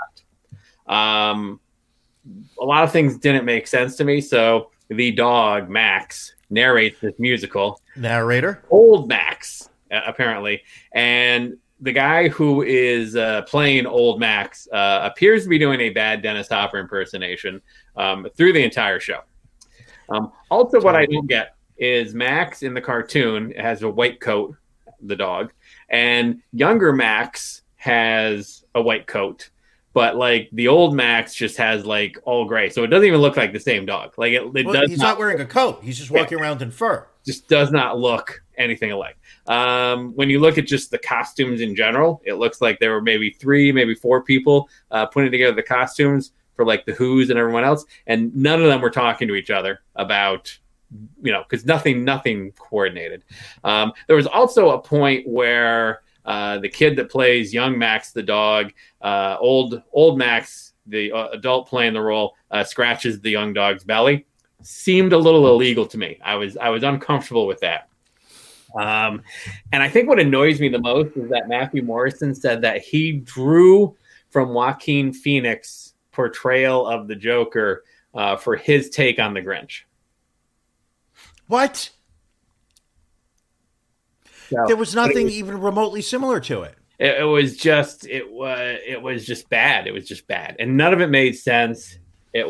A lot of things didn't make sense to me. So the dog Max narrates this musical. Narrator? Old Max, apparently. And the guy who is playing Old Max appears to be doing a bad Dennis Hopper impersonation through the entire show. Also, what I don't get is Max in the cartoon has a white coat, the dog, and younger Max has a white coat. But like the old Max just has like all gray, so it doesn't even look like the same dog. Like he's not wearing a coat; he's just walking around in fur. Just does not look anything alike. When you look at just the costumes in general, it looks like there were maybe 3, maybe 4 people putting together the costumes for like the Who's and everyone else, and none of them were talking to each other about, because nothing coordinated. There was also a point where the kid that plays young Max the dog, old Max, the adult playing the role, scratches the young dog's belly. Seemed a little illegal to me. I was uncomfortable with that. And I think what annoys me the most is that Matthew Morrison said that he drew from Joaquin Phoenix's portrayal of the Joker for his take on the Grinch. What? So, there was nothing even remotely similar to it. It was just bad. It was just bad, and none of it made sense.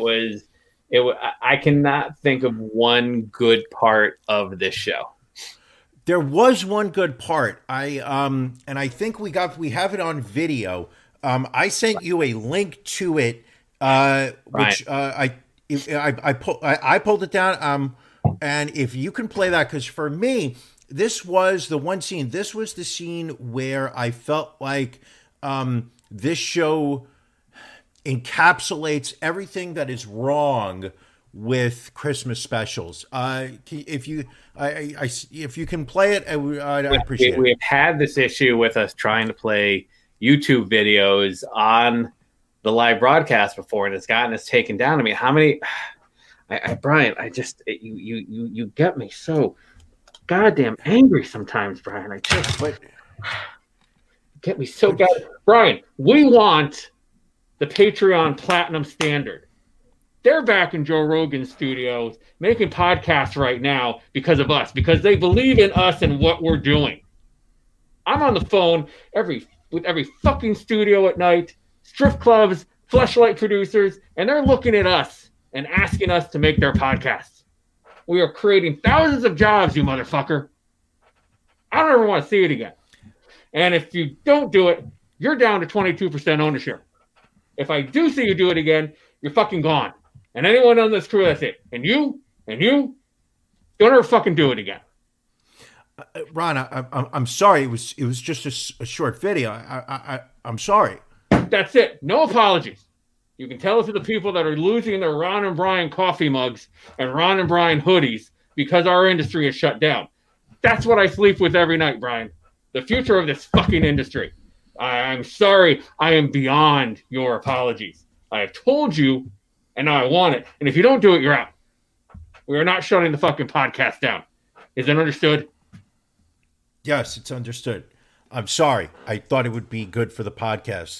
I cannot think of one good part of this show. There was one good part. And I think we have it on video. I sent you a link to it, which I pulled it down. And if you can play that, because for me, this was the one scene. This was the scene where I felt like this show encapsulates everything that is wrong with Christmas specials. If you can play it, I'd appreciate it. We've had this issue with us trying to play YouTube videos on the live broadcast before, and it's gotten us taken down. I mean, how many? Brian, you get me so goddamn angry sometimes, Brian. Get me so goddamn. Brian, we want the Patreon Platinum Standard. They're back in Joe Rogan's studios making podcasts right now because of us, because they believe in us and what we're doing. I'm on the phone with every fucking studio at night, strip clubs, Fleshlight producers, and they're looking at us and asking us to make their podcasts. We are creating thousands of jobs, you motherfucker. I don't ever want to see it again. And if you don't do it, you're down to 22% ownership. If I do see you do it again, you're fucking gone. And anyone on this crew, that's it. And you, don't ever fucking do it again. Ron, I'm sorry. It was just a short video. I'm sorry. That's it. No apologies. You can tell it to the people that are losing their Ron and Brian coffee mugs and Ron and Brian hoodies because our industry is shut down. That's what I sleep with every night, Brian. The future of this fucking industry. I'm sorry. I am beyond your apologies. I have told you, and now I want it. And if you don't do it, you're out. We are not shutting the fucking podcast down. Is that understood? Yes, it's understood. I'm sorry. I thought it would be good for the podcast.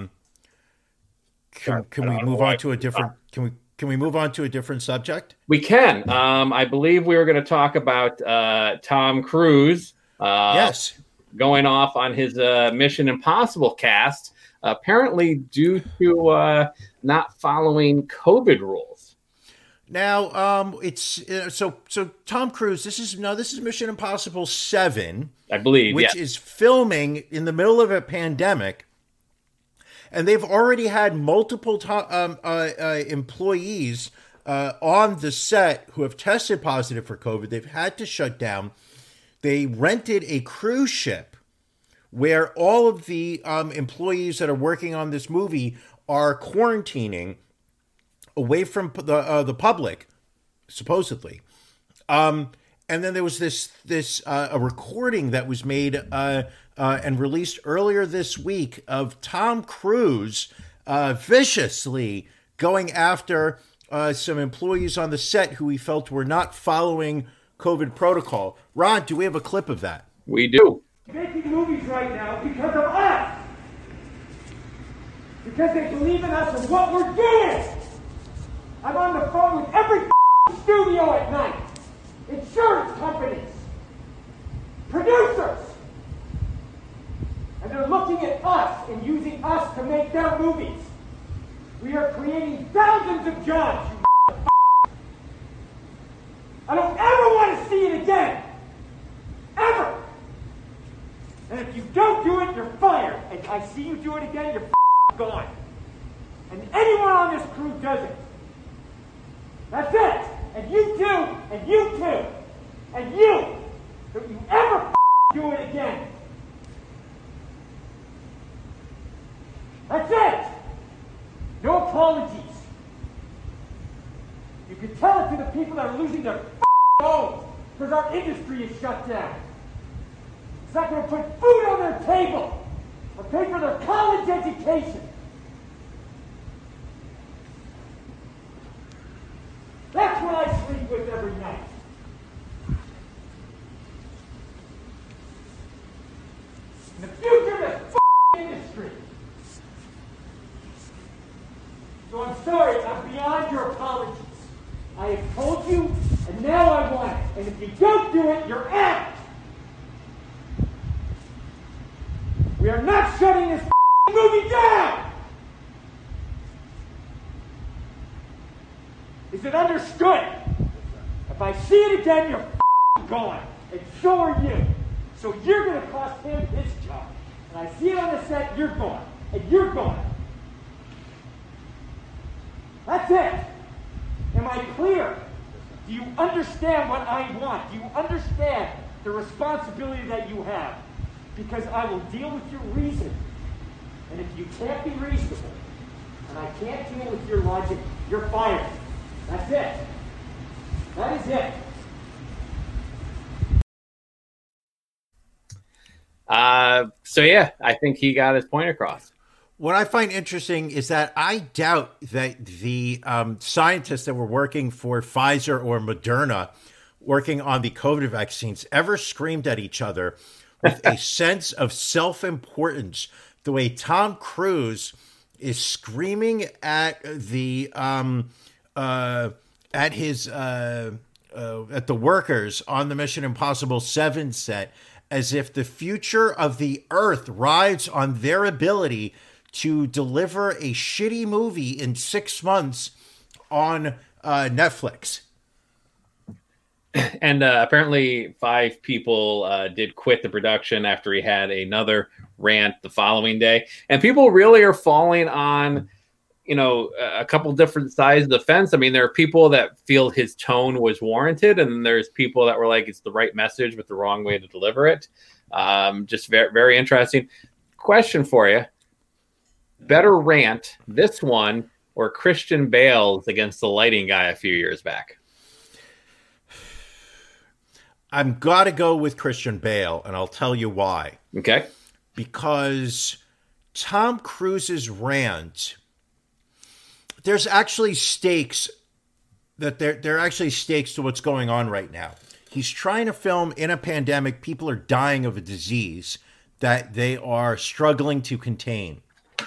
Can we move on to a different? Can we move on to a different subject? We can. I believe we were going to talk about Tom Cruise. Yes, going off on his Mission Impossible cast, apparently due to not following COVID rules. Now, it's so Tom Cruise. This is Mission Impossible 7, I believe, which is filming in the middle of a pandemic, and they've already had multiple employees on the set who have tested positive for COVID. They've had to shut down. They rented a cruise ship where all of the employees that are working on this movie are quarantining away from the public, supposedly. And then there was this a recording that was made and released earlier this week of Tom Cruise viciously going after some employees on the set who he felt were not following COVID protocol. Ron, do we have a clip of that? We do. Making movies right now because of us. Because they believe in us and what we're doing. I'm on the phone with every studio at night. Insurance companies. Producers. And they're looking at us and using us to make their movies. We are creating thousands of jobs, you I don't ever want to see it again. Ever. And if you don't do it, you're fired. And I see you do it again, you're gone. And anyone on this crew does it. That's it. And you too, and you too, and you. Don't you ever do it again. That's it. No apologies. You can tell it to the people that are losing their homes because our industry is shut down. It's not going to put food on their table or pay for their college education. That's what I sleep with every night. And the future of this industry. So I'm sorry, I'm beyond your apologies. I have told you, and now I want it. And if you don't do it, you're out. We are not shutting this movie down. Is it understood? If I see it again, you're gone. And so are you. So you're going to cost him his job. And I see it on the set, you're gone. And you're gone. That's it. I clear? Do you understand what I want? Do you understand the responsibility that you have? Because I will deal with your reason. And if you can't be reasonable, and I can't deal with your logic, you're fired. That's it. That is it. So yeah, I think he got his point across. What I find interesting is that I doubt that the scientists that were working for Pfizer or Moderna working on the COVID vaccines ever screamed at each other with a sense of self-importance the way Tom Cruise is screaming at the at the workers on the Mission Impossible 7 set, as if the future of the Earth rides on their ability to deliver a shitty movie in 6 months on Netflix. And apparently 5 people did quit the production after he had another rant the following day. And people really are falling on, a couple different sides of the fence. I mean, there are people that feel his tone was warranted, and there's people that were like, it's the right message, but the wrong way to deliver it. Just very, very interesting. Question for you. Better rant, this one or Christian Bale's against the lighting guy a few years back? I'm got to go with Christian Bale, and I'll tell you why. Okay. Because Tom Cruise's rant, there's actually stakes that there are actually stakes to what's going on right now. He's trying to film in a pandemic. People are dying of a disease that they are struggling to contain.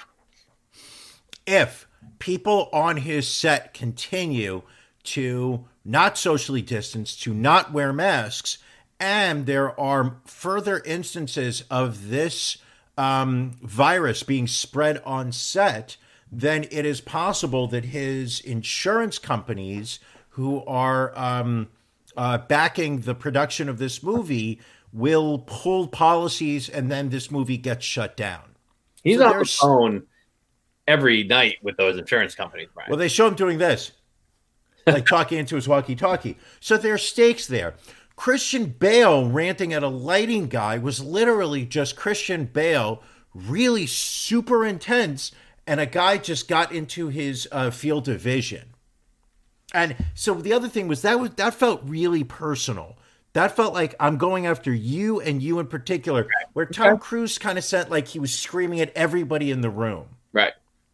If people on his set continue to not socially distance, to not wear masks, and there are further instances of this virus being spread on set, then it is possible that his insurance companies who are backing the production of this movie will pull policies, and then this movie gets shut down. He's on the phone every night with those insurance companies, Brian. Well, they show him doing this, like talking into his walkie-talkie. So there are stakes there. Christian Bale ranting at a lighting guy was literally just Christian Bale, really super intense, and a guy just got into his field of vision. And so the other thing was that felt really personal. That felt like I'm going after you and you in particular, where Tom Cruise kind of sent like he was screaming at everybody in the room. Right.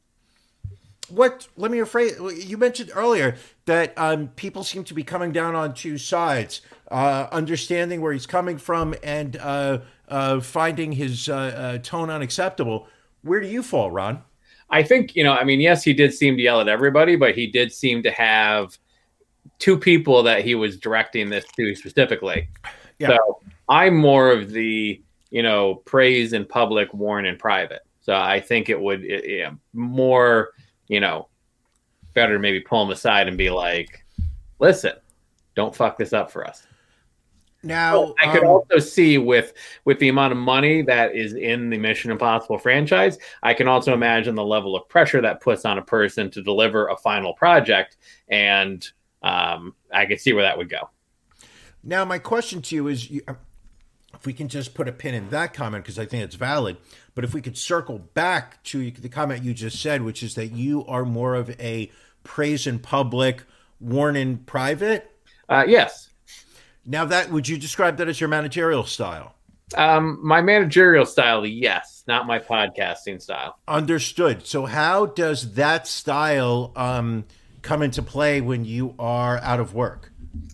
Let me rephrase. You mentioned earlier that people seem to be coming down on two sides, understanding where he's coming from and finding his tone unacceptable. Where do you fall, Ron? I think, yes, he did seem to yell at everybody, but he did seem to have 2 people that he was directing this to specifically. Yeah. So I'm more of the, praise in public, warn in private. So I think it would more, better to maybe pull him aside and be like, listen, don't fuck this up for us. Now, I could also see with the amount of money that is in the Mission Impossible franchise, I can also imagine the level of pressure that puts on a person to deliver a final project. And I could see where that would go. Now, my question to you is, if we can just put a pin in that comment, because I think it's valid, but if we could circle back to the comment you just said, which is that you are more of a praise in public, warn in private. Yes. Now, would you describe that as your managerial style? My managerial style, yes, not my podcasting style. Understood. So how does that style come into play when you are out of work?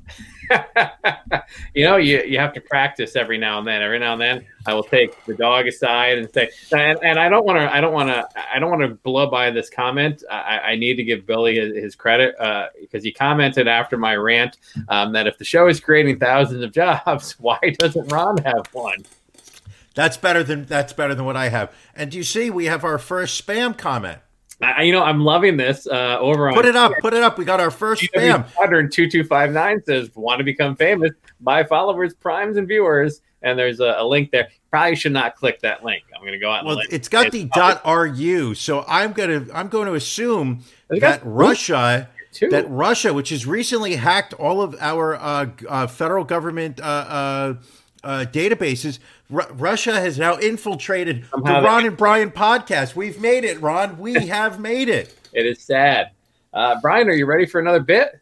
You have to practice every now and then. Every now and then, I will take the dog aside and say, and I don't want to blow by this comment. I need to give Billy his credit because he commented after my rant that if the show is creating thousands of jobs, why doesn't Ron have one? That's better than what I have. And do you see we have our first spam comment? I'm loving this over on. Put it up. We got our first spam. 2259 says, want to become famous? Buy followers, primes, and viewers. And there's a link there. Probably should not click that link. I'm going to go out. Well, it's got the .ru, so I'm going to assume that Russia Two. that Russia, which has recently hacked all of our federal government databases, Russia has now infiltrated Somehow the Ron and Brian podcast. We've made it, Ron. We have made it. It is sad. Brian, are you ready for another bit?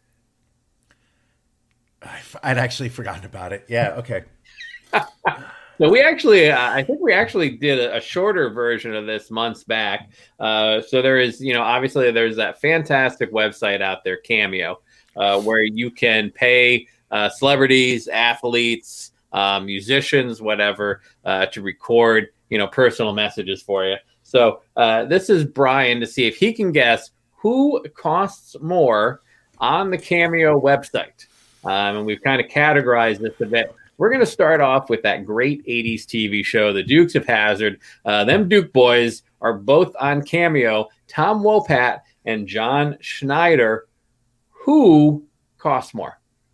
I'd actually forgotten about it. Yeah, okay. So we actually, I think we actually did a shorter version of this months back. So there is, obviously there's that fantastic website out there, Cameo, where you can pay celebrities, athletes, musicians, whatever, to record, personal messages for you. So this is Brian to see if he can guess who costs more on the Cameo website. And we've kind of categorized this a bit. We're going to start off with that great 80s TV show, The Dukes of Hazzard. Them Duke boys are both on Cameo, Tom Wopat and John Schneider. Who costs more?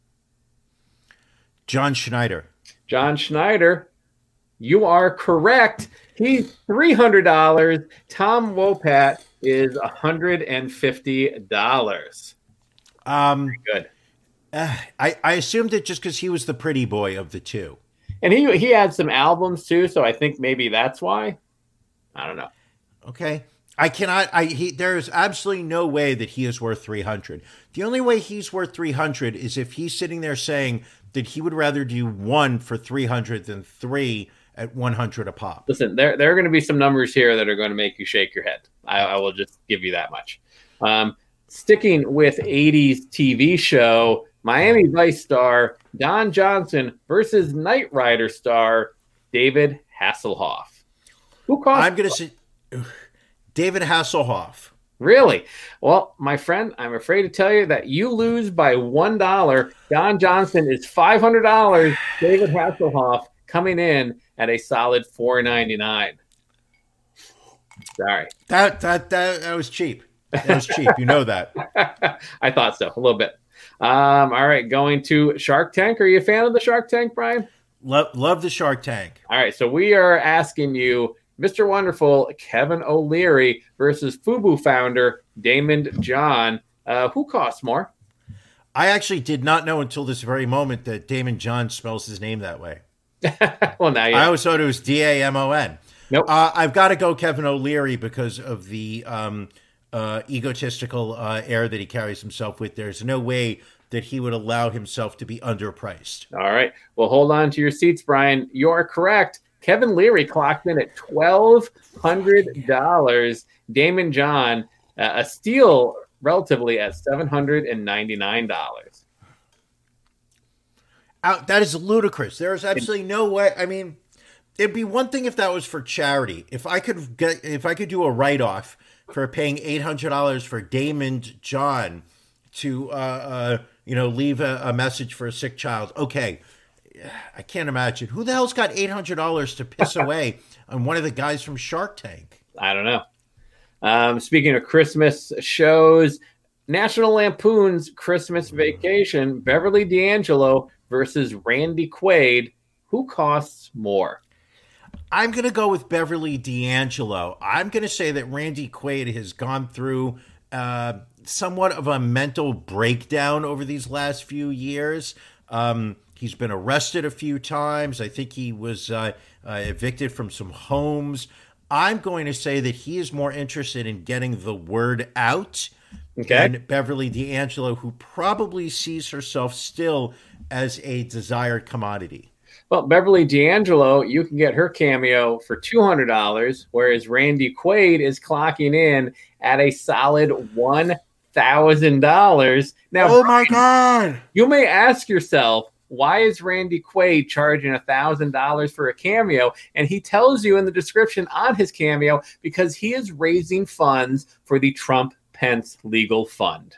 John Schneider. John Schneider, you are correct. He's $300. Tom Wopat is $150. Very good. I assumed it just because he was the pretty boy of the two. And he had some albums too, so I think maybe that's why. I don't know. Okay. There is absolutely no way that he is worth 300. The only way he's worth 300 is if he's sitting there saying that he would rather do one for 300 than three at 100 a pop. Listen, there are going to be some numbers here that are going to make you shake your head. I will just give you that much. Sticking with 80s TV show, Miami Vice star Don Johnson versus Knight Rider star David Hasselhoff. Who costs? I'm going to say David Hasselhoff. Really? Well, my friend, I'm afraid to tell you that you lose by $1. Don Johnson is $500. David Hasselhoff coming in at a solid $4.99. Sorry. That was cheap. That was cheap. You know that. I thought so, a little bit. All right, going to Shark Tank. Are you a fan of the Shark Tank, Brian? Love the Shark Tank. All right, so we are asking you, Mr. Wonderful Kevin O'Leary versus FUBU founder Damon John. Who costs more? I actually did not know until this very moment that Damon John spells his name that way. Well, now I always thought it was Damon. Nope. I've got to go Kevin O'Leary because of the egotistical air that he carries himself with. There's no way that he would allow himself to be underpriced. All right. Well, hold on to your seats, Brian. You are correct. Kevin Leary clocked in at $1,200. Damon John, a steal relatively at $799. That is ludicrous. There is absolutely no way. I mean, it'd be one thing if that was for charity. If I could do a write-off for paying $800 for Damon John to leave a message for a sick child. Okay, I can't imagine who the hell's got $800 to piss away on one of the guys from Shark Tank. I don't know. Speaking of Christmas shows, National Lampoon's Christmas Vacation, Beverly D'Angelo versus Randy Quaid. Who costs more? I'm going to go with Beverly D'Angelo. I'm going to say that Randy Quaid has gone through somewhat of a mental breakdown over these last few years. He's been arrested a few times. I think he was evicted from some homes. I'm going to say that he is more interested in getting the word out than Beverly D'Angelo, who probably sees herself still as a desired commodity. Well, Beverly D'Angelo, you can get her cameo for $200, whereas Randy Quaid is clocking in at a solid $1,000. Now, oh my God! You may ask yourself, why is Randy Quaid charging $1,000 for a cameo? And he tells you in the description on his cameo because he is raising funds for the Trump-Pence Legal Fund.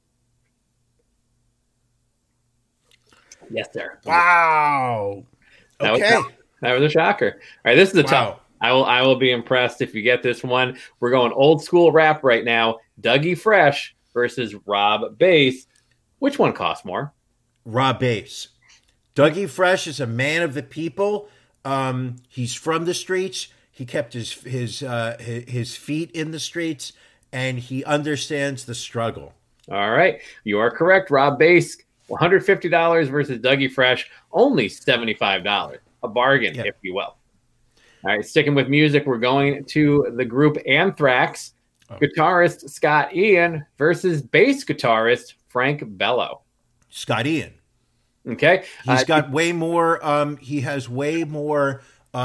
Yes, sir. Wow. Okay. That was a shocker. All right, this is the tough. I will be impressed if you get this one. We're going old school rap right now. Dougie Fresh versus Rob Bass. Which one costs more? Rob Bass. Dougie Fresh is a man of the people. He's from the streets. He kept his feet in the streets, and he understands the struggle. All right. You are correct. Rob Bask, $150 versus Dougie Fresh, only $75. A bargain, if you will. All right. Sticking with music, we're going to the group Anthrax. Guitarist Scott Ian versus bass guitarist Frank Bello. Scott Ian. Okay. He's got way more. He has way more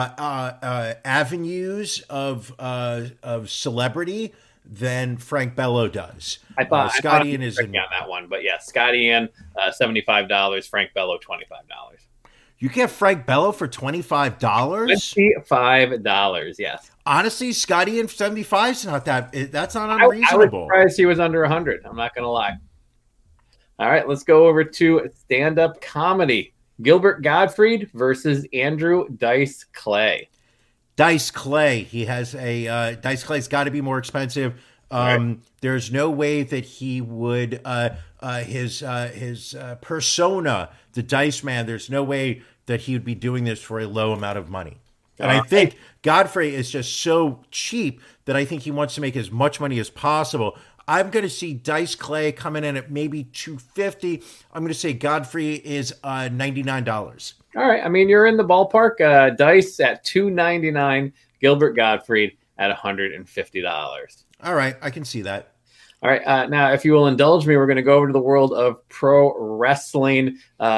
avenues of celebrity than Frank Bello does. I thought Scott Ian is on that one, but yeah, Scott Ian, $75. Frank Bello, $25. You get Frank Bello for $25? $25, yes. Honestly, Scott Ian for $75 is not that. That's not unreasonable. I was surprised he was under 100. I'm not going to lie. All right, let's go over to stand-up comedy. Gilbert Gottfried versus Andrew Dice Clay. Dice Clay. He has a Dice Clay's got to be more expensive. Right. There's no way that he would his persona, the Dice Man. There's no way that he would be doing this for a low amount of money. And I think Godfrey is just so cheap that I think he wants to make as much money as possible. I'm going to see Dice Clay coming in at maybe $250. I'm going to say Godfrey is $99. All right. I mean, you're in the ballpark. Dice at $299. Gilbert Gottfried at $150. All right. I can see that. All right. Now, if you will indulge me, we're going to go over to the world of pro wrestling.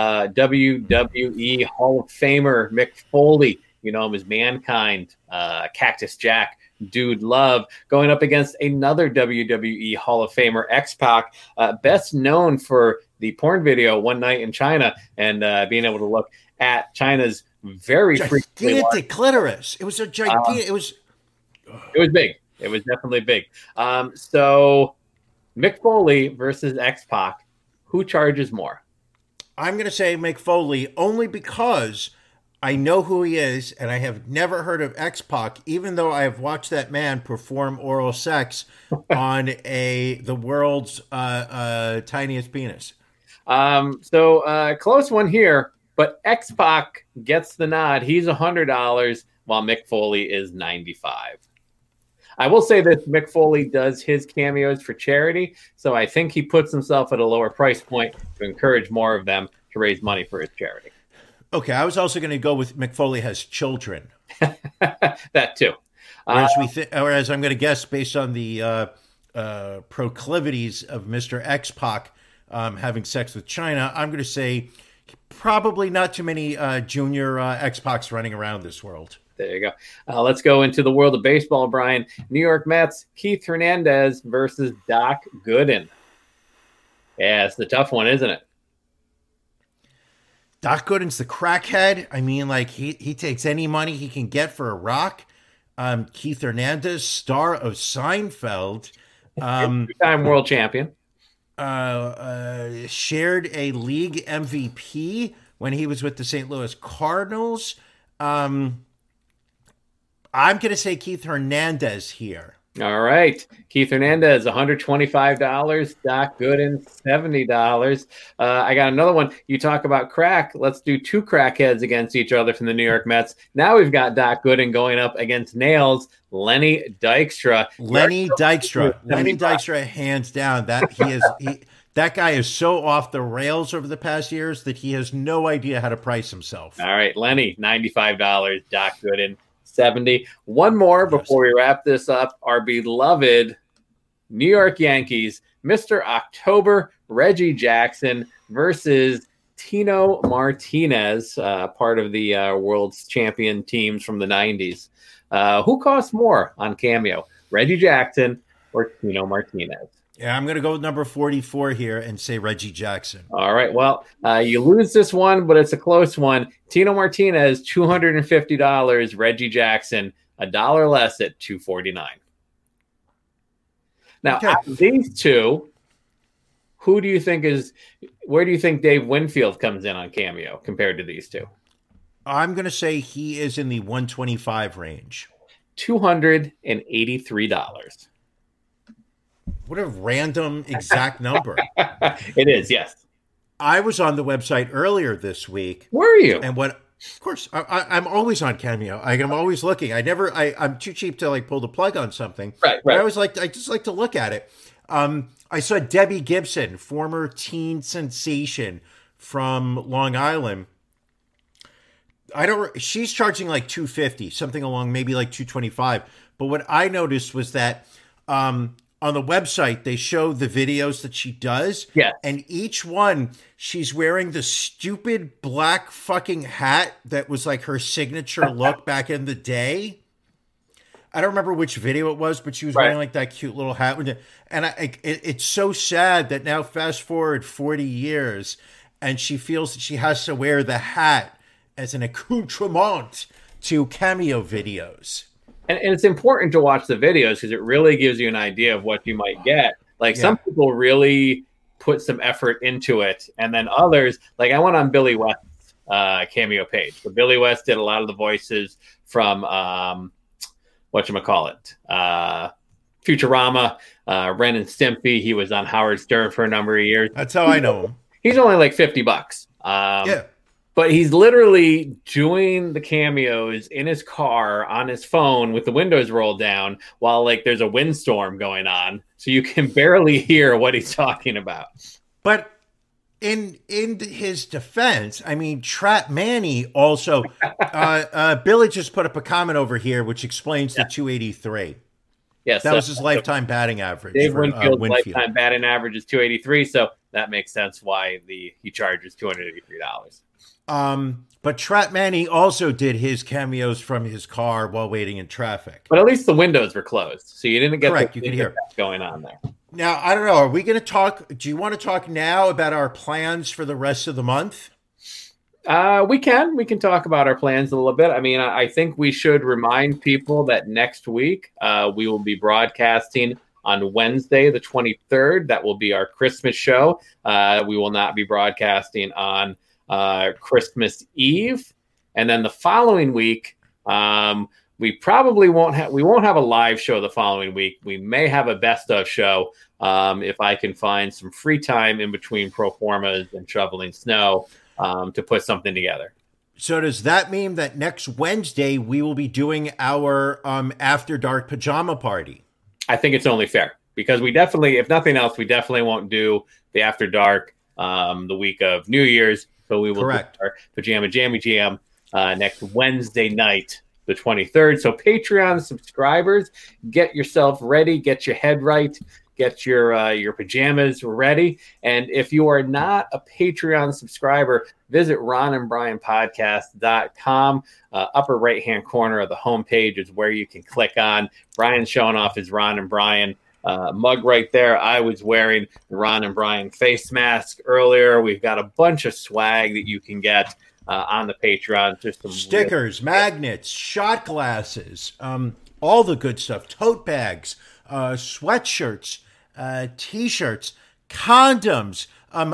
WWE Hall of Famer Mick Foley. You know him as Mankind, Cactus Jack, Dude Love, going up against another WWE Hall of Famer, X-Pac, best known for the porn video One Night in China and being able to look at China's very gigantic clitoris. It was a gigantic. It was big. It was definitely big. So Mick Foley versus X-Pac, who charges more? I'm going to say Mick Foley only because I know who he is, and I have never heard of X-Pac, even though I have watched that man perform oral sex on the world's tiniest penis. So close one here, but X-Pac gets the nod. He's $100, while Mick Foley is $95. I will say this, Mick Foley does his cameos for charity, so I think he puts himself at a lower price point to encourage more of them to raise money for his charity. Okay, I was also going to go with Mick Foley has children. That too. Whereas I'm going to guess, based on the proclivities of Mr. X-Pac having sex with China, I'm going to say probably not too many junior X-Pacs running around this world. There you go. Let's go into the world of baseball, Brian. New York Mets, Keith Hernandez versus Doc Gooden. Yeah, it's the tough one, isn't it? Doc Gooden's the crackhead. I mean, like, he takes any money he can get for a rock. Keith Hernandez, star of Seinfeld. Two-time world champion. Shared a league MVP when he was with the St. Louis Cardinals. I'm going to say Keith Hernandez here. All right. Keith Hernandez, $125. Doc Gooden, $70. I got another one. You talk about crack. Let's do two crackheads against each other from the New York Mets. Now we've got Doc Gooden going up against Nails, Lenny Dykstra. Lenny Dykstra, hands down. That guy is so off the rails over the past years that he has no idea how to price himself. All right. Lenny, $95. Doc Gooden, $70. One more before we wrap this up. Our beloved New York Yankees, Mr. October, Reggie Jackson versus Tino Martinez, part of the world's champion teams from the 90s. Who costs more on Cameo, Reggie Jackson or Tino Martinez? Yeah, I'm going to go with number 44 here and say Reggie Jackson. All right. Well, you lose this one, but it's a close one. Tino Martinez, $250. Reggie Jackson, $1 less at $249. Now, out of these two, where do you think Dave Winfield comes in on Cameo compared to these two? I'm going to say he is in the 125 range. $283. What a random exact number. It is, yes. I was on the website earlier this week. Were you? And of course, I'm always on Cameo. I'm always looking. I'm too cheap to pull the plug on something. Right. But I just like to look at it. I saw Debbie Gibson, former teen sensation from Long Island. She's charging like $250, something along maybe like $225. But what I noticed was that on the website, they show the videos that she does. Yeah. And each one, she's wearing the stupid black fucking hat that was like her signature look back in the day. I don't remember which video it was, but she was wearing like that cute little hat. And it's so sad that now fast forward 40 years and she feels that she has to wear the hat as an accoutrement to cameo videos. And it's important to watch the videos because it really gives you an idea of what you might get. Like some people really put some effort into it. And then others, like I went on Billy West's cameo page. So Billy West did a lot of the voices from whatchamacallit, Futurama, Ren and Stimpy. He was on Howard Stern for a number of years. That's how I know him. He's only like $50. Yeah. But he's literally doing the cameos in his car on his phone with the windows rolled down while like there's a windstorm going on. So you can barely hear what he's talking about. But in his defense, I mean, Trap Manny also, Billy just put up a comment over here which explains the 283. Yes, that was his lifetime batting average. Dave Winfield's lifetime batting average is 283, so that makes sense why he charges $283. But Trap Manny also did his cameos from his car while waiting in traffic. But at least the windows were closed, so you didn't get correct. You could hear going on there. Now I don't know. Are we going to talk? Do you want to talk now about our plans for the rest of the month? We can talk about our plans a little bit. I mean, I think we should remind people that next week we will be broadcasting on Wednesday, the 23rd. That will be our Christmas show. We will not be broadcasting on Christmas Eve, and then the following week we probably won't have a live show the following week. We may have a best of show if I can find some free time in between pro formas and shoveling snow to put something together. So does that mean that next Wednesday we will be doing our after dark pajama party? I think it's only fair because we definitely, if nothing else, we definitely won't do the after dark the week of New Year's. So we will do our Pajama Jammy Jam next Wednesday night, the 23rd. So Patreon subscribers, get yourself ready, get your head right, get your pajamas ready. And if you are not a Patreon subscriber, visit ronandbrianpodcast.com. Upper right-hand corner of the homepage is where you can click on. Brian's showing off his Ron and Brian mug right there. I was wearing the Ron and Brian face mask earlier. We've got a bunch of swag that you can get on the Patreon. Just some stickers, magnets, shot glasses, all the good stuff. Tote bags, sweatshirts, T-shirts, condoms,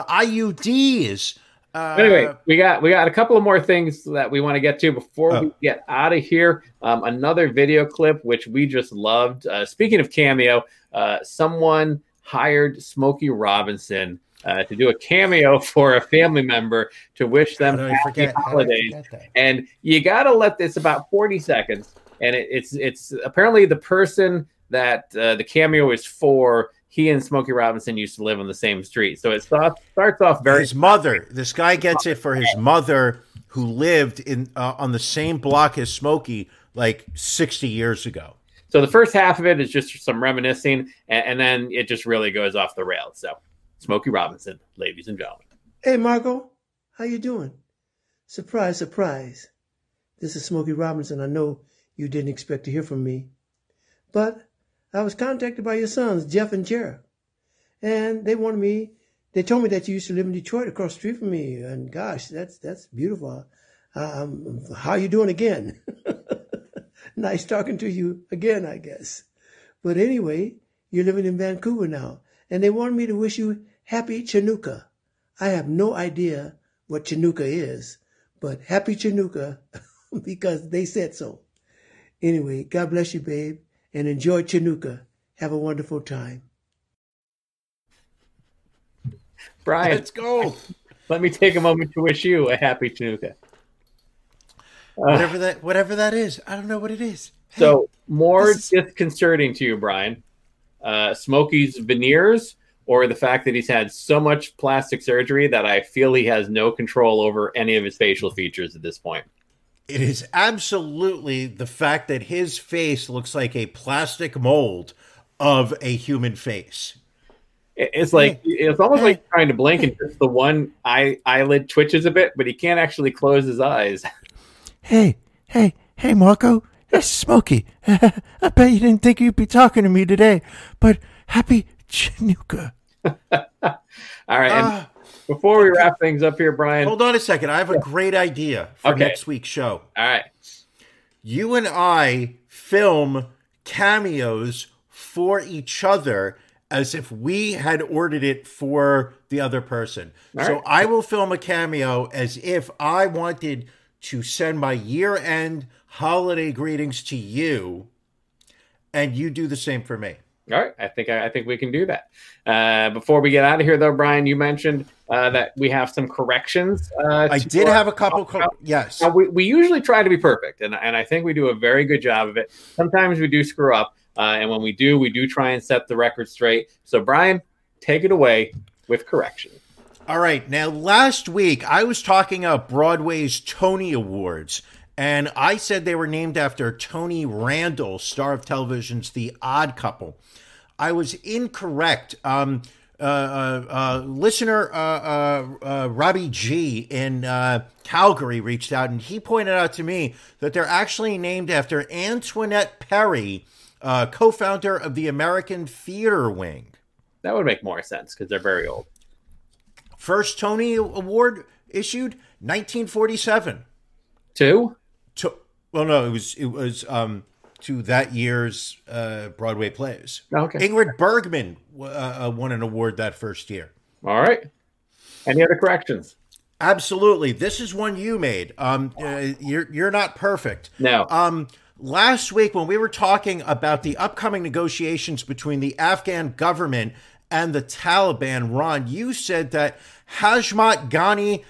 IUDs. Anyway, we got a couple of more things that we want to get to before we get out of here. Another video clip which we just loved. Speaking of cameo, someone hired Smokey Robinson to do a cameo for a family member to wish them happy holidays. And you got to let this about 40 seconds. And it's apparently the person that the cameo is for. He and Smokey Robinson used to live on the same street. So it starts off very... His mother. This guy gets it for his mother who lived in on the same block as Smokey like 60 years ago. So the first half of it is just some reminiscing, and then it just really goes off the rails. So Smokey Robinson, ladies and gentlemen. Hey, Marco. How you doing? Surprise, surprise. This is Smokey Robinson. I know you didn't expect to hear from me. But I was contacted by your sons, Jeff and Jared, and they told me that you used to live in Detroit across the street from me, and gosh, that's beautiful. How you doing again? Nice talking to you again, I guess. But anyway, you're living in Vancouver now, and they wanted me to wish you happy Chanukah. I have no idea what Chanukah is, but happy Chanukah because they said so. Anyway, God bless you, babe. And enjoy Chanukah. Have a wonderful time. Brian, let's go. Let me take a moment to wish you a happy Chanukah. Whatever that is. I don't know what it is. So more disconcerting to you, Brian. Smokey's veneers or the fact that he's had so much plastic surgery that I feel he has no control over any of his facial features at this point. It is absolutely the fact that his face looks like a plastic mold of a human face. It's like it's almost like trying to blink and just the one eyelid twitches a bit, but he can't actually close his eyes. Hey, Marco. It's Smokey. I bet you didn't think you'd be talking to me today, but happy Chinooka. All right, and before we wrap things up here, Brian. Hold on a second. I have a great idea for next week's show. All right. You and I film cameos for each other as if we had ordered it for the other person. So I will film a cameo as if I wanted to send my year-end holiday greetings to you, and you do the same for me. All right, I think we can do that. Before we get out of here, though, Brian, you mentioned that we have some corrections. I did have a couple. Yes, we usually try to be perfect, and I think we do a very good job of it. Sometimes we do screw up, and when we do try and set the record straight. So, Brian, take it away with corrections. All right. Now, last week I was talking about Broadway's Tony Awards. And I said they were named after Tony Randall, star of television's The Odd Couple. I was incorrect. Listener Robbie G in Calgary reached out, and he pointed out to me that they're actually named after Antoinette Perry, co-founder of the American Theater Wing. That would make more sense because they're very old. First Tony Award issued 1947. Well, no, it was to that year's Broadway plays. Okay. Ingrid Bergman won an award that first year. All right. Any other corrections? Absolutely. This is one you made. You're not perfect. No. Last week when we were talking about the upcoming negotiations between the Afghan government and the Taliban, Ron, you said that Hashmat Ghani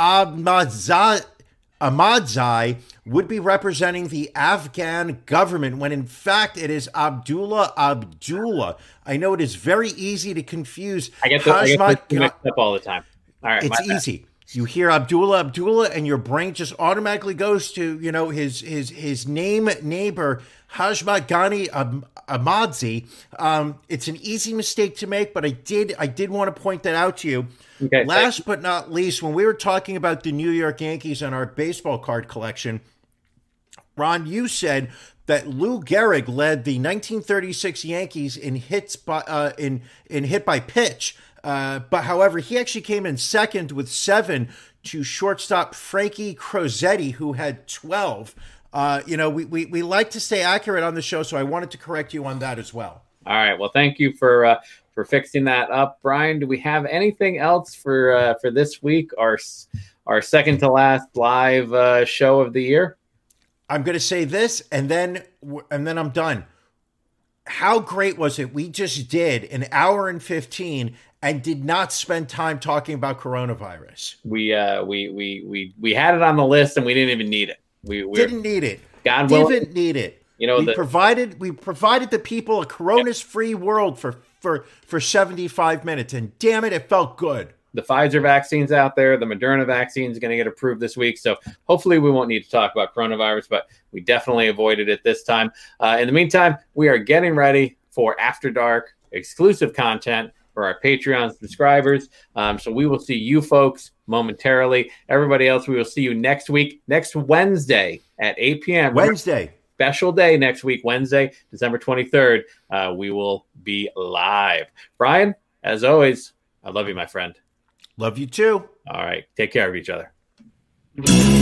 Ahmadzai would be representing the Afghan government when in fact it is Abdullah Abdullah. I know it is very easy to confuse. I get mixed up all the time. All right, it's easy. You hear Abdullah Abdullah and your brain just automatically goes to, his neighbor Hashmat Ghani Ahmadzi. It's an easy mistake to make, but I did want to point that out to you. Okay, Last but not least, when we were talking about the New York Yankees and our baseball card collection, Ron, you said that Lou Gehrig led the 1936 Yankees in hits by in hit by pitch. But however, he actually came in second with 7 to shortstop Frankie Crosetti, who had 12. We like to stay accurate on the show, so I wanted to correct you on that as well. All right. Well, thank you for fixing that up, Brian. Do we have anything else for this week? Our second to last live show of the year. I'm going to say this, and then I'm done. How great was it? We just did an hour and 15 and did not spend time talking about coronavirus. We had it on the list and we didn't even need it. We didn't need it. God willing, didn't need it. We provided the people a coronas-free world for 75 minutes, and damn it felt good. The Pfizer vaccine's out there. The Moderna vaccine is going to get approved this week. So hopefully we won't need to talk about coronavirus, but we definitely avoided it this time. In the meantime, we are getting ready for After Dark exclusive content for our Patreon subscribers. So we will see you folks momentarily. Everybody else, we will see you next week, next Wednesday at 8 p.m. Wednesday. Special day next week, Wednesday, December 23rd. We will be live. Brian, as always, I love you, my friend. Love you too. All right. Take care of each other.